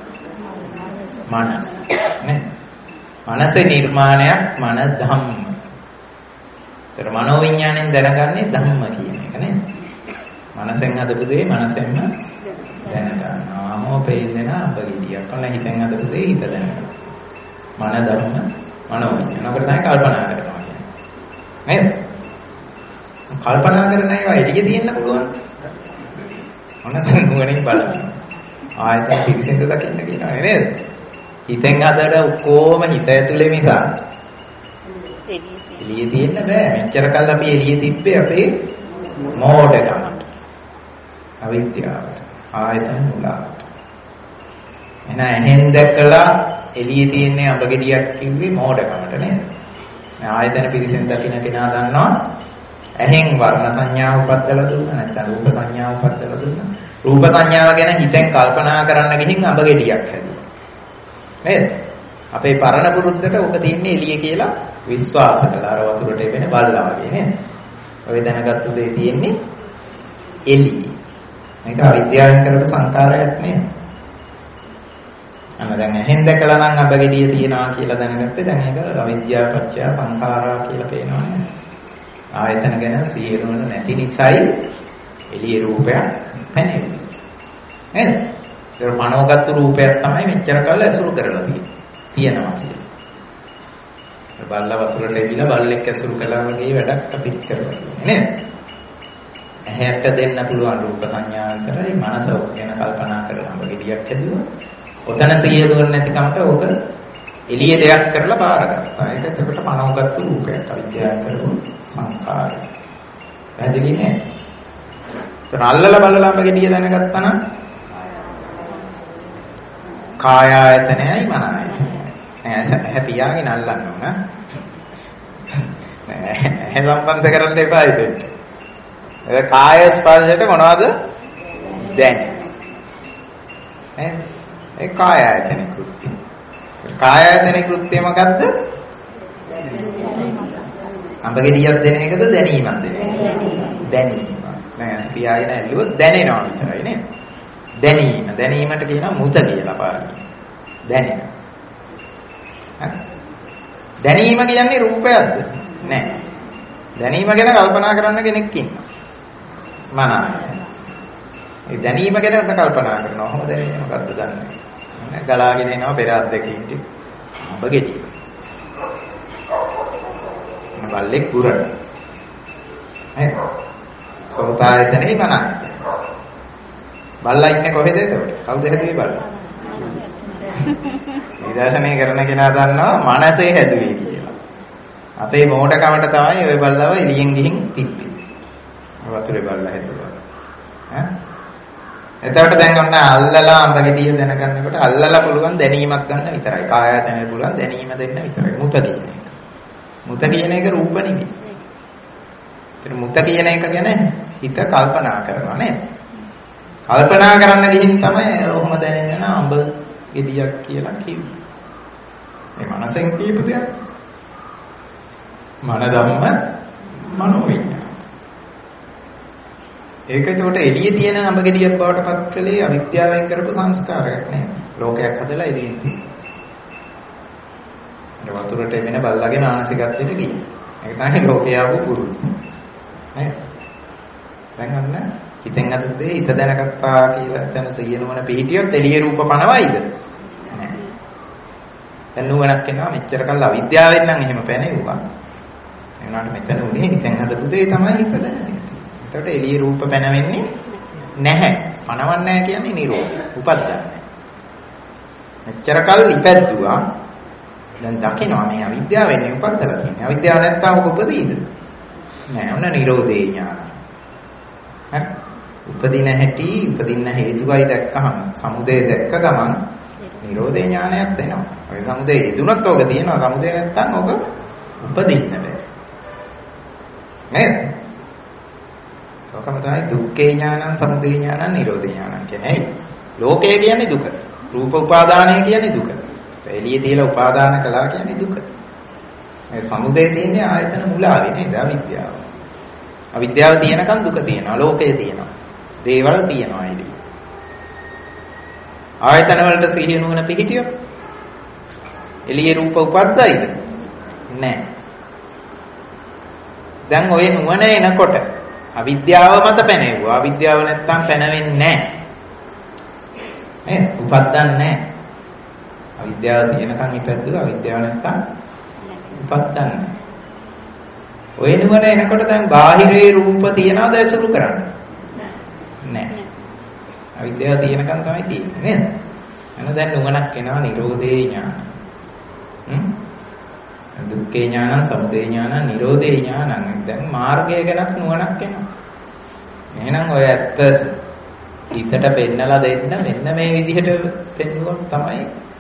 මනස. නේ? මනසේ නිර්මාණයක් මන ධම්ම. ඒතර මනෝ විඥාණයෙන් දැනගන්නේ ධම්ම කියන එක නේද? මනසෙන් හදපු දේ මනසෙන්ම දැනගන්නවා. මොෝ පෙන්නේ නාඹ ගෙඩියක්. ඔන්න හිතෙන් හදපු දේ හිත දැනගන්නවා. මන ධම්ම මනෝ විඥාන. ඔකට තමයි කල්පනා කරනවා කියන්නේ. නේද? කල්පනා කරන ඒවා එළියේ තියෙන්න පුළුවන්. ඔන්න දැන් නුවණින් බලන්න. ආයතන පිරිසිදු දකින්න කියනවා නේද? හිතෙන් හදන ඔක්කොම හිත ඇතුලේ මිසා එළියේ තියෙන්න බෑ. මෙච්චර කල් අපි එළියේ තිබ්බේ අපේ මෝඩකමට. අවිද්‍යාවට. ආයතන මුලාවට. එහෙනම් එහෙන් දැකලා එළියේ තියෙන්නේ අඹ ගෙඩියක් කිව්වේ මෝඩකමට නේද? මේ ආයතන පිරිසෙන් දකින්න කෙනා දන්නවා එහෙන් වර්ණ සංඥාව උපද්දලා දුන්නා නැත්නම් රූප සංඥාව උපද්දලා දුන්නා. රූප සංඥාව ගැන හිතෙන් කල්පනා කරන්න ගිහින් අඹ ගෙඩියක් හැදුවා. නේද? අපේ පරණ පුරුද්දට ඔක තියෙන්නේ එළිය කියලා විශ්වාස කළා. අර වතුරට එවෙන බල්ලා වගේ නේද? ඔය දැනගත්තු දේ තියෙන්නේ එළිය. මේක අවිද්‍යාවෙන් කරපු සංකාරයක් නේද? අන්න දැන් එහෙන් දැකලා නම් අඹ ගෙඩිය තියනවා කියලා දැනගත්තේ දැන් ඒක අවිද්‍යාව පත්‍ය සංඛාරා කියලා පේනවා නේද? ආයතන ගැන සිහිනුවන නැති නිසායි එළියේ රූපයක් පැනෙන්නේ. නේද? ඒ මනෝගත රූපයක් තමයි මෙච්චර කල් ඇසුරු කරලා තියෙන්නේ. තියනවා කියලා. බල්ලා වතුරට ඇවිල්ලා බල්ලෙක් ඇසුරු කළා වගේ වැඩක් අපිත් කරනවා නේද? ඇහැට දෙන්න පුළුවන් රූප සංඥා විතරයි මනස ගැන කල්පනා කරලා අඹ ගෙඩියක් හැදුවා. ඔතන සිහිනුවන නැතිකමට ඕක එළියේ දෙයක් කරලා බාරගත්තා. ඒක එතකොට මනෝගත රූපයක් අවිද්‍යාව කරපු සංඛාරය. පැහැදිලි නේද? ඒතර අල්ලලා බලලා අප ගෙඩිය දැනගත්තා නම් කාය ආයතනයයි මන ආයතනයයි. ඇහැ පියාගෙන අල්ලන්න ඕන. නෑ ඇහැ සම්බන්ධ කරන්න එපා ඉතින්. ඒ කාය ස්පර්ශයට මොනවද දැනෙන්නේ? ඈ ඒ කාය ආයතනේ කෘත්‍ය. කාය ආයතනේ කෘත්‍ය මොකද්ද? අඹ ගෙඩියක් දෙන එකද දැනීමක් දෙන එක? දැනීම. නෑ පියාගෙන ඇල්ලුවොත් දැනෙනවා විතරයි නේද? දැනීම. දැනීමට කියනවා මුත කියලා පාඩිය. දැනෙන. හරි. දැනීම කියන්නේ රූපයක්ද? නෑ. දැනීම ගැන කල්පනා කරන්න කෙනෙක් ඉන්නවා. මනස. ඒ දැනීම ගැන කල්පනා කරනවා. කොහොමද දැනෙන්නේ මොකද්ද දන්නේ? ගලාගෙන එනවා පෙර අද්දකින් ටික. අඹ ගෙඩිය. බල්ලෙක් පුරන. නේද? සෝතායතනේ මනයි. බල්ලා ඉන්නේ කොහෙද එතකොට? කවුද හැදුවේ බල්ලා? විදර්ශනය කරන කෙනා දන්නවා මනසේ හැදුවේ කියලා. අපේ මෝඩකමට තමයි ඔය බල්ලව එළියෙන් ගිහින් තිබ්බේ. වතුරේ බල්ලා හැදුවා. ඈ එතකොට දැන් ඔන්න අල්ලලා අඹ ගෙඩිය දැනගන්නකොට අල්ලලා පුළුවන් දැනීමක් ගන්න විතරයි. කායයතනෙ පුළුවන් දැනීම දෙන්න විතරයි. මුත කියන එක. මුත කියන එක රූප නෙවෙයි. ඒත් මුත කියන එක ගැන හිත කල්පනා කරනවා නේද? කල්පනා කරන්න ගිහින් තමයි ඔහොම දැනෙන අඹ ගෙඩියක් කියලා කිව්වේ. මේ මනසෙන් කියපු දෙයක්. මන ධම්ම මනෝ විඤ්ඤාණ. ඒක ඒකට එළියේ තියෙන අඹ ගෙඩියක් බවට පත් කළේ අවිද්‍යාවෙන් කරපු සංස්කාරයක් නේද? ලෝකයක් හදලා එළියෙන් තියෙන. වතුරට එමෙන බල්ලගේ මානසිකත්වයට ගියේ. ඒක තමයි ලෝකේ ආපු පුරුදු. නේද? දැන් අන්න හිතෙන් අද දෙය හිත දැනගත්තා කියලා දැන සියනුවන පිහිටියොත් එළියේ රූප පනවයිද? නැහැ. දැන් නුවණක් එනවා මෙච්චර කල් අවිද්‍යාවෙන් නම් එහෙම පැනෙවුවා. ඒ වුණාට මෙතන උනේ හිතෙන් හදපු දේ තමයි හිත දැනගන්නේ. එතකොට එළියේ රූප පැනවෙන්නේ නැහැ. පනවන්නේ නැහැ කියන්නේ නිරෝධ. උපද්දන්නේ. මෙච්චර කල් ඉපැද්දුවා. දැන් දකිනවා මේ අවිද්‍යාවෙන් උපද්දලා තියෙන්නේ. අවිද්‍යාව නැත්තම් ඔක උපදීද? නෑ. ඔන්න නිරෝධේ ඥාන. හරි. උපදින හැටි, උපදින්න හේතුවයි දැක්කහම, සමුදය දැක්ක ගමන් නිරෝධේ ඥානයක් එනවා. ඔය සමුදය යෙදුනත් ඕක තියෙනවා. සමුදය නැත්තම් ඔක උපදින්න බෑ. නේද? ඔකම තමයි දුක්ඛේ ඥානං, සමුදය ඥානං, නිරෝධේ ඥානං කියන්නේ. ඇයි? ලෝකය කියන්නේ දුක. රූප උපාදානය කියන්නේ දුක. එළියේ තියලා උපාදාන කළා කියන්නේ දුක. මේ සමුදය තියෙන්නේ ආයතන මුලාවේ නේද? අවිද්‍යාව. අවිද්‍යාව තියෙනකන් දුක තියෙනවා. ලෝකය තියෙනවා. දේවල් තියෙනවා එළියේ. ආයතන වලට සිහිය නුවණ පිහිටියොත් එළියේ රූප උපද්දයිද? නැහැ. දැන් ඔය නුවණ එනකොට අවිද්‍යාව මත පැනෙවුවා. අවිද්‍යාව නැත්තම් පැනවෙන්නේ නැහැ. නේද? උපද්දන්නේ නැහැ. අවිද්‍යාව තියෙනකන් ඉපැද්දුවා. අවිද්‍යාව නැත්තම් උපද්දන්නේ. ඔය නුවණ එනකොට දැන් බාහිරේ රූප තියනවාද ඇසුරු කරන්නේ? නැහැ. අවිද්‍යාව තියෙනකන් තමයි තියෙන්නේ නේද? එහෙනම් දැන් නුවණක් එනවා නිරෝධේ ඥාන. හ්ම්? දුක්ඛේ ඥානං, සමුදය ඥානං, නිරෝධේ ඥානං. දැන් මාර්ගය ගැනත් නුවණක් එනවා. එහෙනම් ඔය ඇත්ත හිතට පෙන්නලා දෙන්න මෙන්න මේ විදිහට පෙන්නුවොත් තමයි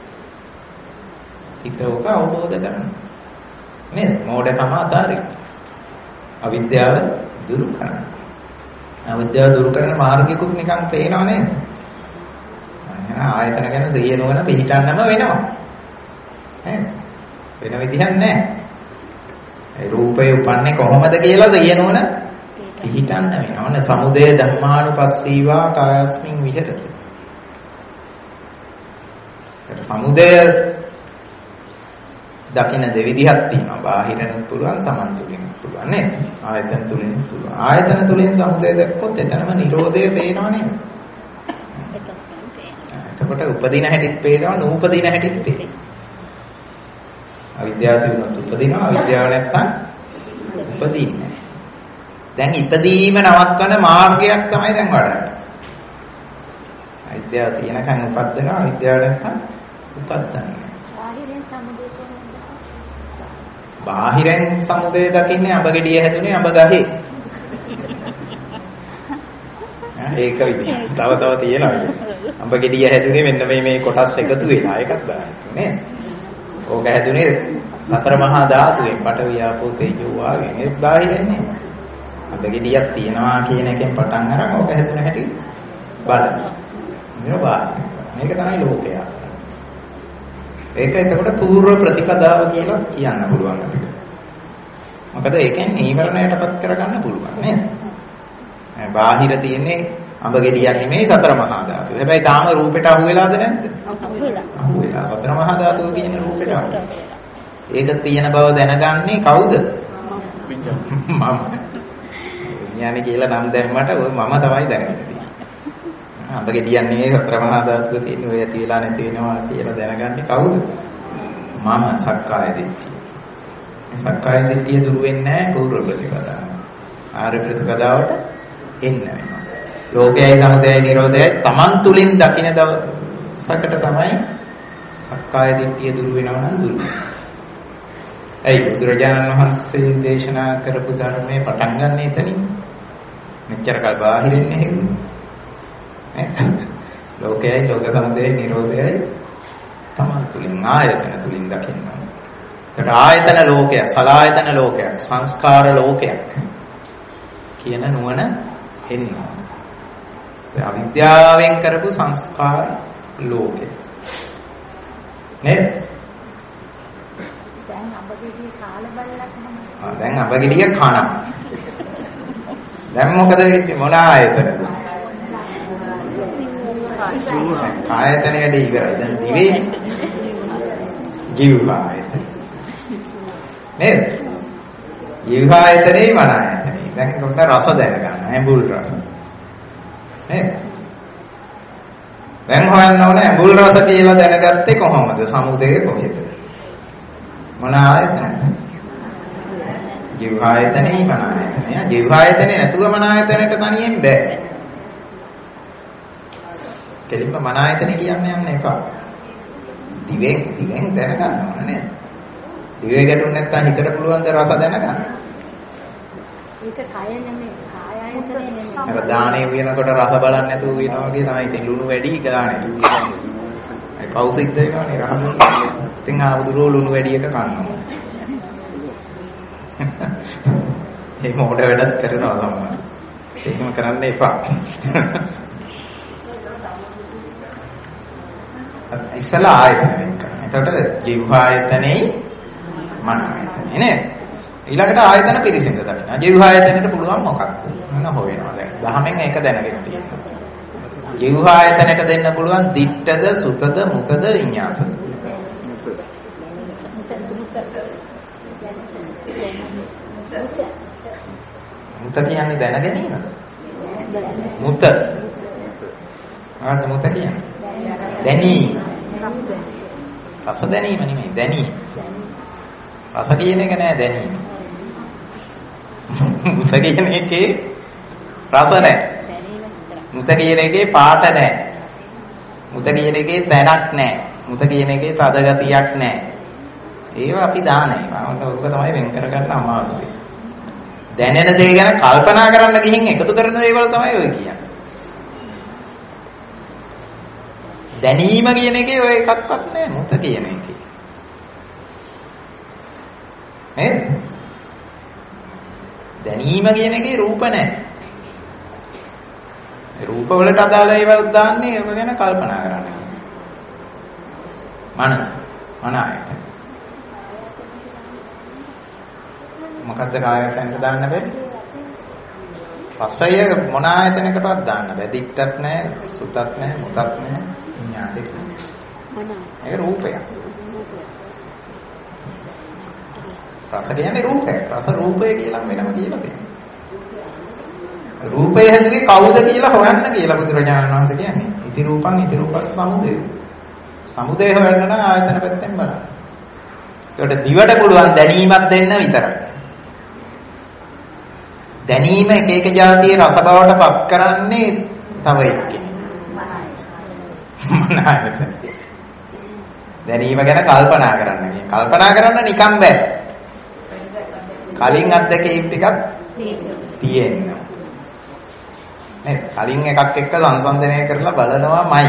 හිත ඕක අවබෝධ කරගන්න. නේද? මෝඩකම අතාරින්න. අවිද්‍යාව දුරු කරන්න. අවිද්‍යාව දුරු කරන මාර්ගිකුත් නිකන් පේනව නේද? එහෙනම් ආයතන ගැන සිහිය නොවන පිළිටන්නම වෙනවා. නේද? වෙන විදිහක් නැහැ. ඒ රූපේ උපන්නේ කොහොමද කියලා සිහිය නොවන පිළිටන්න වෙනවා. ඔන්න සමුදය ධම්මානුපස්සීවා කායස්මින් විහෙරති. ඒ සමුදය දකින්න දෙවිදිහක් තියෙනවා. බාහිරෙනුත් පුළුවන්, සමන් තුලිනුත් පුළුවන් නේද? ආයතන තුලිනුත් පුළුවන්. ආයතන තුලින් සමුදය දැක්කොත් එතනම නිරෝධය පේනවා නේද? එතකොට උපදින හැටිත් පේනවා, නූපදින හැටිත් පේනවා. අවිද්‍යාව තුලිනුත් උපදිනවා, අවිද්‍යාව නැත්තම් උපදින්නේ නැහැ. දැන් ඉපදීම නවත්වන මාර්ගයක් තමයි දැන් වඩන්නේ. අවිද්‍යාව තියෙනකන් උපදිනවා, අවිද්‍යාව නැත්තම් උපදින්නේ. බාහිරෙන් සමුදය දකින්නේ අඹ ගෙඩිය හැදුනේ අඹ ගහේ. ඒක විදිහ. තව තව තියෙනවා. අඹ ගෙඩිය හැදුනේ මෙන්න මේ මේ කොටස් එකතු වෙලා ඒකත් බාහිර නේද? ඕක හැදුනේ සතර මහා ධාතුවෙන් පඨවි ආපෝ තේජෝ වායෝ ඒත් බාහිරෙන් නේ. අඹ ගෙඩියක් තියනවා කියන එකෙන් පටන් අරන් ඕක හැදුන හැටි බලන්න. මේක බාහිර. මේක තමයි ලෝකය. ඒක එතකොට පූර්ව ප්‍රතිපදාව කියලා කියන්න පුළුවන් අපිට. මොකද ඒකෙන් නීවරණයටපත් කරගන්න පුළුවන් නේද? බාහිර තියෙන්නේ අඹ ගෙඩියක් නෙමෙයි සතර මහා ධාතු. හැබැයි තාම රූපෙට අහු වෙලාද නැද්ද? අහු වෙලා. සතර මහා ධාතු කියන රූපෙට අහු. ඒක තියෙන බව දැනගන්නේ කවුද? මම. විඥානේ කියලා නම් දැම්මට ඔය මම තමයි දැනගන්නේ. අඹ ගෙඩියක් නෙමෙයි සතර මහා ධාතුව තියෙන්නේ ඔය ඇති වෙලා නැති වෙනවා කියලා දැනගන්නේ කවුද? මම සක්කාය දිට්ඨිය. මේ සක්කාය දිට්ඨිය දුරු වෙන්නේ නැහැ පූර්ව ප්‍රතිපදාව. ආර්ය ප්‍රතිපදාවට එන්න වෙනවා. ලෝකයයි සමුදයයි නිරෝධයයි Taman තුලින් දකින සකට තමයි සක්කාය දිට්ඨිය දුරු වෙනවා නම් දුරු. ඒ බුදුරජාණන් වහන්සේ දේශනා කරපු ධර්මයේ පටන් ගන්න එතනින්. මෙච්චර කල් බාහිරින් නෙහෙන්නේ. ලෝකයයි ලෝක සමුදයයි නිරෝධයයි තමයි තුලින් ආයතන තුලින් දකින්න. ඒකට ආයතන ලෝකය, සලආයතන ලෝකය, සංස්කාර ලෝකයක් කියන නුවණ එන්නවා. ඒ අවිද්‍යාවෙන් කරපු සංස්කාර ලෝකය. නේද? දැන් අබගෙඩිය කාලා බලලා තමයි. ආ දැන් අබගෙඩිය කනවා. දැන් මොකද වෙන්නේ? මොන ආයතනද? ආයතන වැඩි ඉවරයි. දැන් දිවේ ජීව ආයතන. නේද? ජීව ආයතනේ මන ආයතනේ. දැන් කොහොමද රස දැනගන්න? ඇඹුල් රස. නේද? දැන් හොයන්න ඕනේ ඇඹුල් රස කියලා දැනගත්තේ කොහොමද? සමුදේ කොහෙද? මොන ආයතනද? ජීව ආයතනේ මන ආයතනය. ජීව ආයතනේ නැතුව මන ආයතනයට තනියෙන් බෑ. කෙලින්ම මන ආයතන කියන්නේ යන්න එපා. දිවෙන් දිවෙන් දැනගන්න ඕන නේද? දිවේ ගැටුනේ නැත්තම් හිතට පුළුවන් ද රස දැනගන්න? ඒක කය නෙමෙයි, කාය ආයතනේ නෙමෙයි. අර දානේ විනකොට රස බලන්නේ නැතුව වෙනවා වගේ තමයි. ඉතින් ලුණු වැඩි ගානේ. ඒ පෞසිද්ධ වෙනවනේ රස. ඉතින් ආවුදුරෝ ලුණු වැඩි එක කන්නවා. ඒ මොඩ වැඩත් කරනවා තමයි. ඒකම කරන්න එපා. ඉස්සලා ආයතන වෙන් කරනවා. එතකොට ජීව ආයතනේ මන ආයතනේ නේද? ඊළඟට ආයතන පිරිසිඳ දකින්න. ජීව ආයතනෙට පුළුවන් මොකක්ද? මොන හොයනවා දැන්. දහමෙන් ඒක දැනගෙන තියෙනවා. ජීව ආයතනෙට දෙන්න පුළුවන් දිට්ඨද, සුතද, මුතද, විඤ්ඤාතද. මුත කියන්නේ දැන ගැනීමද? මුත. ආද මුත කියන්නේ දැනීම. රස දැනීම නෙමෙයි දැනීම. රස කියන එක නෑ දැනීම. මුත කියන එකේ රස නෑ. මුත කියන එකේ පාට නෑ. මුත කියන එකේ තැනක් නෑ. මුත කියන එකේ තද ගතියක් නෑ. ඒව අපි දාන්නේ. ඔක තමයි වෙන් කරගන්න අමාරුයි. දැනෙන දේ ගැන කල්පනා කරන්න ගිහින් එකතු කරන දේවල් තමයි ඔය කියන්නේ. දැනීම කියන එකේ ඔය එකක්වත් නෑ මුත කියන එකේ. නේද? දැනීම කියන එකේ රූප නෑ. රූප වලට අදාළ ඒවා දාන්නේ ඔය ගැන කල්පනා කරන්න. මනස, මන ආයතන. මොකද්ද කායයන්ට දාන්න බැරි? රසය මොන ආයතනයකටවත් දාන්න බෑ. දික්ටත් නෑ, සුතත් නෑ, මුතත් නෑ, විඤ්ඤාතෙත් නෑ. ඒක රූපයක්. රස කියන්නේ රූපයක්. රස රූපය කියලා වෙනම කියලා තියෙනවා. රූපය හැදුවේ කවුද කියලා හොයන්න කියලා බුදුරජාණන් වහන්සේ කියන්නේ. ඉති රූපං ඉති රූපස් සමුදය. සමුදය හොයන්න නම් ආයතන පැත්තෙන් බලන්න. ඒකට දිවට පුළුවන් දැනීමක් දෙන්න විතරයි. දැනීම එක එක જાතියේ රස බවට පත් කරන්නේ තව එක්කෙනෙක්. මනස. දැනීම ගැන කල්පනා කරන්න කියන. කල්පනා කරන්න නිකන් බෑ. කලින් අත්දැකීම් ටිකක් තියෙනවා. නේද? කලින් එකක් එක්ක සංසන්දනය කරලා බලනවාමයි.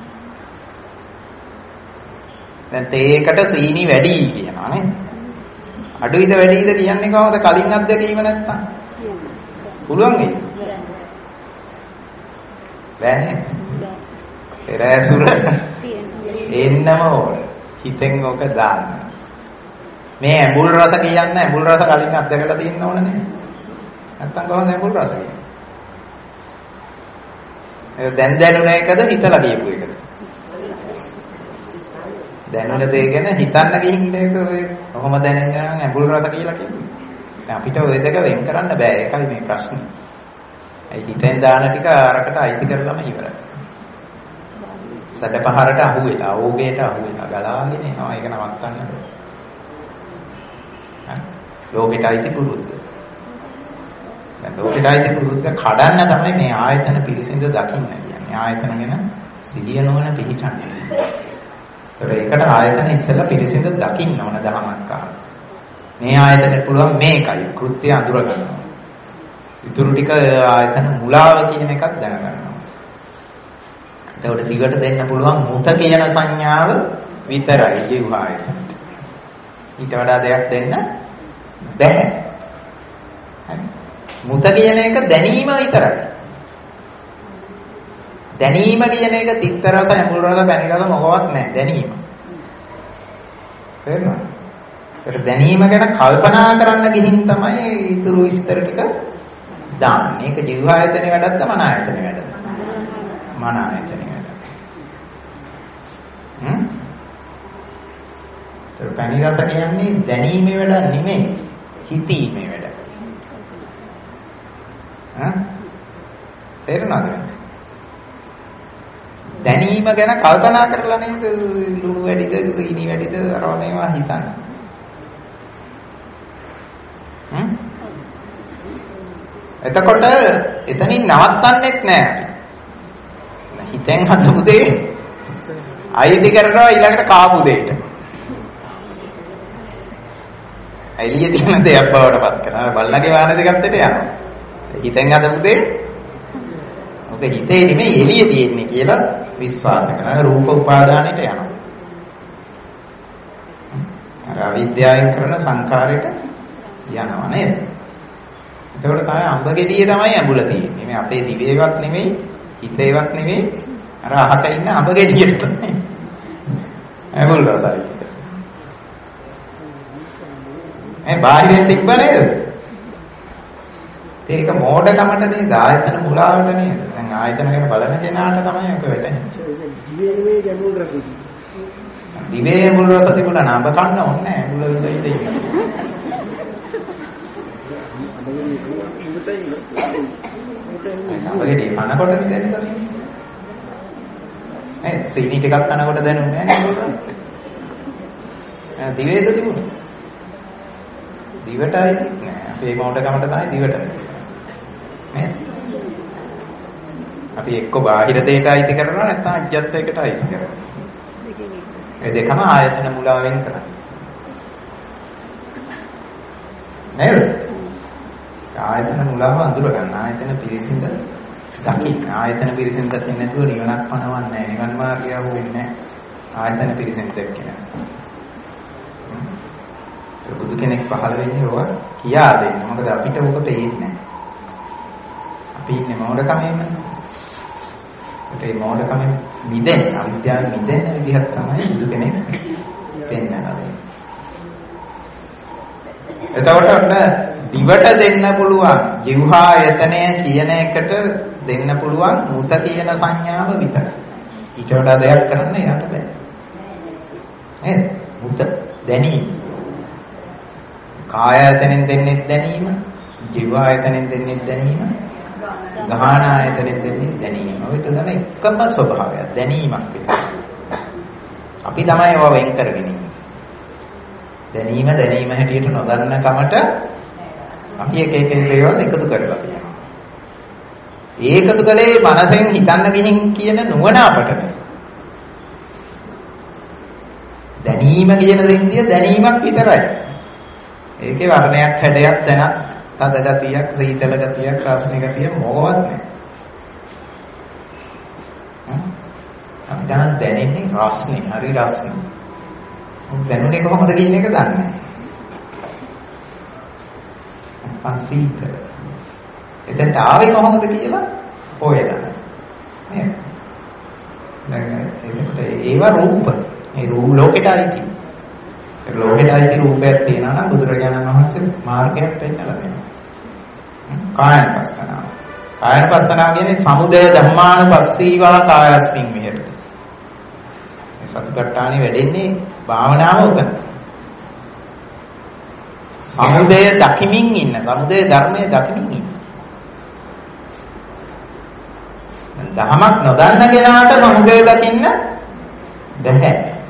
දැන් තේකට සීනි වැඩි කියනවා නේ. අඩුයිද වැඩිද කියන්නේ කොහොමද කලින් අත්දැකීම නැත්තම්? පුළුවන් නේද? බෑනේ. පෙරෑසුර එන්නම ඕන. හිතෙන් ඔක දාන්න. මේ ඇඹුල් රස කියන්නේ ඇඹුල් රස කලින් අත්දැකලා තියෙන්න ඕන නේ. නැත්තම් කොහොමද ඇඹුල් රස කියන්නේ? ඒ දැන් දැනුන එකද හිතලා කියපු එකද? දැනුන දේ ගැන හිතන්න ගිහින් නේද ඔය කොහොම දැනෙන්නේ නම් ඇඹුල් රස කියලා කියන්නේ. දැන් අපිට ওই දෙක වෙන් කරන්න බෑ. ඒකයි මේ ප්‍රශ්නේ. ඒ හිතෙන් දාන ටික අරකට අයිති කරලම ඉවරයි. සැඩපහරට අහු වෙලා, ඕගේට අහු වෙලා ගලාගෙන එනවා. ඒක නවත්තන්න බෑ. හරි. ලෝකෙට අයිති පුරුද්ද. දැන් ලෝකෙට අයිති පුරුද්ද කඩන්න තමයි මේ ආයතන පිළිසිඳ දකින්න කියන්නේ. ආයතන ගැන සිහිය නොවන පිහිටන්නේ. ඒතර ඒකට ආයතන ඉස්සෙල්ලා පිරිසිදු දකින්න ඕන දහමක් ආව. මේ ආයතනෙට පුළුවන් මේකයි කෘත්‍ය අඳුර ගන්නවා. ඊටු ටික ආයතන මුලාව කියන එකක් දැනගන්නවා. එතකොට දිවට දෙන්න පුළුවන් මුත කියන සංඥාව විතරයි ජීව ආයතන. ඊට වඩා දෙයක් දෙන්න බැහැ. හරි. මුත කියන එක දැනීම විතරයි. දැනීම කියන එක තිත්ත රස, ඇඹුල් රස, පැණි රස මොකවත් නැහැ. දැනීම. තේරුණාද? ඒක දැනීම ගැන කල්පනා කරන්න ගිහින් තමයි ඊතුරු විස්තර ටික දාන්නේ. ඒක ජීව ආයතනේ වැඩක්ද මන ආයතනේ වැඩක්ද? මන ආයතනේ වැඩ. හ්ම්? ඒක පැණි රස කියන්නේ දැනීමේ වැඩ නෙමෙයි, හිතීමේ වැඩ. හා? තේරුණාද? දැනීම ගැන කල්පනා කරලා නේද ලුණු වැඩිද, සීනි වැඩිද, අරවා මේවා හිතන්නේ. හ්ම්? එතකොට එතනින් නවත්තන්නෙත් නෑ. හිතෙන් හදපු දේ අයිති කරනවා ඊළඟට කාපු දෙයට. එළිය තියෙන දෙයක් බවට පත් කරනවා. බල්ලගේ වාහනේ දෙකත් දෙට යනවා. හිතෙන් හදපු දේ ඔක හිතේ නෙමෙයි එළිය තියෙන්නේ කියලා විශ්වාස කරනවා. රූප උපාදානෙට යනවා. අර අවිද්‍යාවෙන් කරන සංකාරයට යනවා නේද? එතකොට තමයි අඹ ගෙඩියේ තමයි ඇඹුල තියෙන්නේ. මේ අපේ දිවේවත් නෙමෙයි, හිතේවත් නෙමෙයි. අර අහක ඉන්න අඹ ගෙඩියට තමයි ඇඹුල් රසයි. මේ බාහිරෙන් තිබ්බ නේද? ඒක මෝඩකමට නේද? ආයතන මුලාවට නේද? දැන් ආයතන ගැන බලන කෙනාට තමයි ඔක වෙටන්නේ. දිවේ නෙමෙයි ඇඹුල් රස. දිවේ ඇඹුල් රස තිබුණා නම් අඹ කන්න ඕනේ නැහැ. ඇඹුල විතරයි තියෙන්නේ. අපගේ කනකොට දැනෙන්නේ නේ සීනි ටිකක් කනකොට දැනුන්නේ නැහැ නේද? දිවේද තිබුණා. දිවටයි නෑ. අපේ මොඩකමට තමයි දිවට. නේද? අපි එක්ක බාහිර දෙයට අයිති කරනවා නැත්නම් අජ්ජත්යකට අයිති කරනවා. මේ දෙකම ආයතන මුලාවෙන් කරන්නේ. නේද? ආයතන මුලාව අඳුර ගන්න. ආයතන පිරිසිඳ දකින්න. ආයතන පිරිසිඳ දකින්න නැතුව නිවනක් පනවන්නේ නැහැ. නිවන් මාර්ගය හොයන්නේ නැහැ. ආයතන පිරිසිඳ දකින්න. බුදු කෙනෙක් පහළ වෙන්නේ ඔය කියා දෙන්න. මොකද අපිට ඕක පේන්නේ නැහැ. අපි ඉන්නේ මෝඩකමෙම. ඒ මෝඩකමෙන් මිදෙන්න, අවිද්‍යාවෙන් මිදෙන්න විදිහක් තමයි බුදු කෙනෙක් පෙන්නනවා. එතකොට ඔන්න දිවට දෙන්න පුළුවන් ජීවහා යතනය කියන එකට දෙන්න පුළුවන් මුත කියන සංඥාව විතරයි. ඊට වඩා දෙයක් කරන්න යාට බෑ. නේද? මුත දැනීම. කාය ආයතනෙන් දෙන්නේ දැනීම, ජීව ආයතනෙන් දෙන්නේ දැනීම, ගාහන ආයතනෙන් දෙන්නේ දැනීම. ඔය තුනම එකම ස්වභාවය දැනීමක් විතරයි. අපි තමයි ඒවා වෙන් කරගෙන ඉන්නේ. දැනීම දැනීම හැටියට නොදන්න කමට අපි එක එක දේවල් එකතු කරලා තියෙනවා. ඒකතු කලේ මනසෙන් හිතන්න ගිහින් කියන නුවණ අපට දැනීම කියන දෙන්දිය දැනීමක් විතරයි. ඒකේ වර්ණයක් හැඩයක් දැනක් තද ගතියක් සීතල ගතියක් රසණ ගතිය මොකවත් නැහැ. අපි දැන් දැනෙන්නේ රසණේ හරි රසණේ. දැනුනේ කොහොමද කියන එක දන්නේ නැහැ. පන්සීතල. එතනට ආවේ කොහොමද කියලා හොයලා. නේද? දැන් ඒකට ඒවා රූප. මේ රූප ලෝකෙට ආйти. ඒ ලෝකෙට ආйти රූපයක් තියෙනවා නම් බුදුරජාණන් වහන්සේ මාර්ගයක් පෙන්නලා දෙනවා. කායනුපස්සනාව. කායනුපස්සනාව කියන්නේ සමුදය ධම්මානුපස්සීවා කායස්මින් විහෙරති. මේ සතිපට්ඨානෙ වැඩෙන්නේ භාවනාව උතන. සමුදය දකිමින් ඉන්න, සමුදය ධර්මයේ දකිමින් ඉන්න. දහමක් නොදන්න කෙනාට සමුදය දකින්න බැහැ.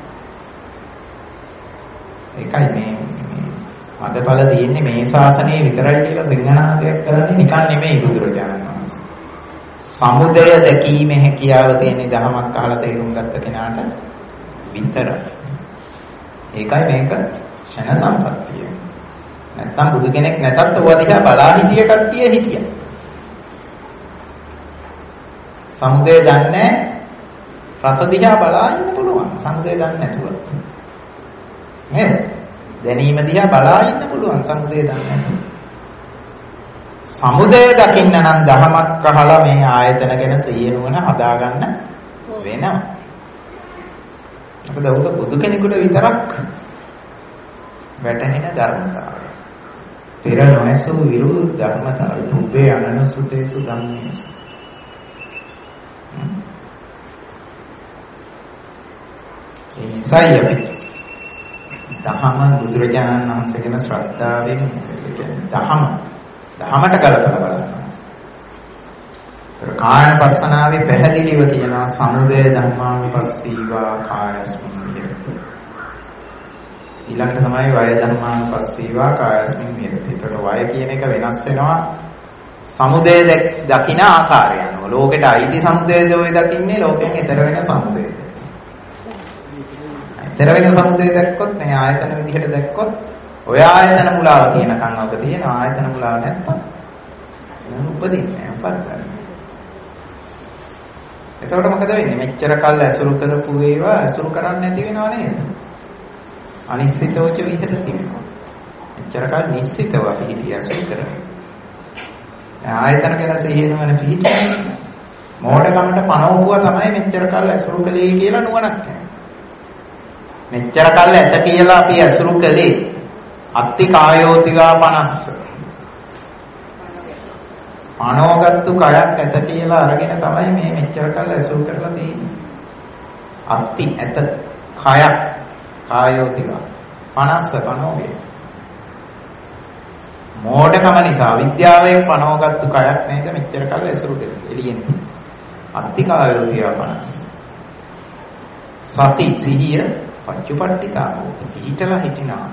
ඒකයි මේ මගපල තියෙන්නේ මේ ශාසනයේ විතරයි කියලා සිංහනාදයක් කරන්නේ නිකන් නෙමෙයි බුදුරජාණන් වහන්සේ. සමුදය දැකීමේ හැකියාව තියෙන දහමක් අහලා තේරුම් ගත්ත කෙනාට විතරයි. ඒකයි මේක ක්ෂණ සම්පත්තිය. නැත්තම් බුදු කෙනෙක් නැතත් ඔය දිහා බලා හිටිය කට්ටිය හිටියා. සමුදය දන්නේ රස දිහා බලා ඉන්න පුළුවන්. සමුදය දන්නේ නැතුව. නේද? දැනීම දිහා බලා ඉන්න පුළුවන් සමුදය දන්නේ නැතුව. සමුදය දකින්න නම් දහමක් අහලා මේ ආයතන ගැන සිහිය නුවණ හදාගන්න වෙනවා. මොකද උක බුදු කෙනෙකුට විතරක් වැටහෙන ධර්මතාවය. පෙර නොඇසූ විරුද්ධ ධර්මතාවය. පුබ්බේ අනනුසුතේසු ධම්මේසු. ඒ නිසායි අපි දහම බුදුරජාණන් වහන්සේ ගැන ශ්‍රද්ධාවෙන් කියන්නේ දහම දහමට කලබල බලනවා. කායපස්සනාවේ පැහැදිලිව කියනවා සමුදය ධම්මානුපස්සීවා කායස්මින් විහෙරති. ඊළඟට තමයි වය ධම්මානුපස්සීවා කායස්මින් විහෙරති. ඒතකොට වය කියන එක වෙනස් වෙනවා සමුදය දකින ආකාරය අනුව. ලෝකෙට අයිති සමුදයද ඔය දකින්නේ ලෝකෙන් ඈතර වෙන සමුදයද? ඈතර වෙන සමුදය දැක්කොත් මේ ආයතන විදිහට දැක්කොත් ඔය ආයතන මුලාව කියනකම් ඔබ තියෙන ආයතන මුලාව නැත්තම් උපදින්නේ නැහැ. එතකොට මොකද වෙන්නේ? මෙච්චර කල් ඇසුරු කරපු ඒවා ඇසුරු කරන්නේ නැති වෙනව නේද? අනිශ්චිතෝච විහෙරති වෙනවා. මෙච්චර කල් නිශ්චිතව අපි හිටිය ඇසුරු කරන්නේ. ආයතන ගැන සිහිනවන පිහිටින්නේ. මෝඩකමට පණවුවා තමයි මෙච්චර කල් ඇසුරු කළේ කියලා නුවණක් නැහැ. මෙච්චර කල් ඇත කියලා අපි ඇසුරු කළේ අත්ති කායෝතිවා පනස්ස. පණවගත්තු කයක් ඇත කියලා අරගෙන තමයි මේ මෙච්චර කල් ඇසුරු කරලා තියෙන්නේ. අත්ති ඇත කයක් කායෝතිවා පනස්ස පණෝගේ. මෝඩකම නිසා විද්‍යාවෙන් පණවගත්තු කයක් නේද මෙච්චර කල් ඇසුරු කරේ එළියෙන්. අත්ති කායෝතිවා පනස්ස. සති සිහිය පච්චුපට්ඨිතාවෝති පිහිටලා හිටිනා.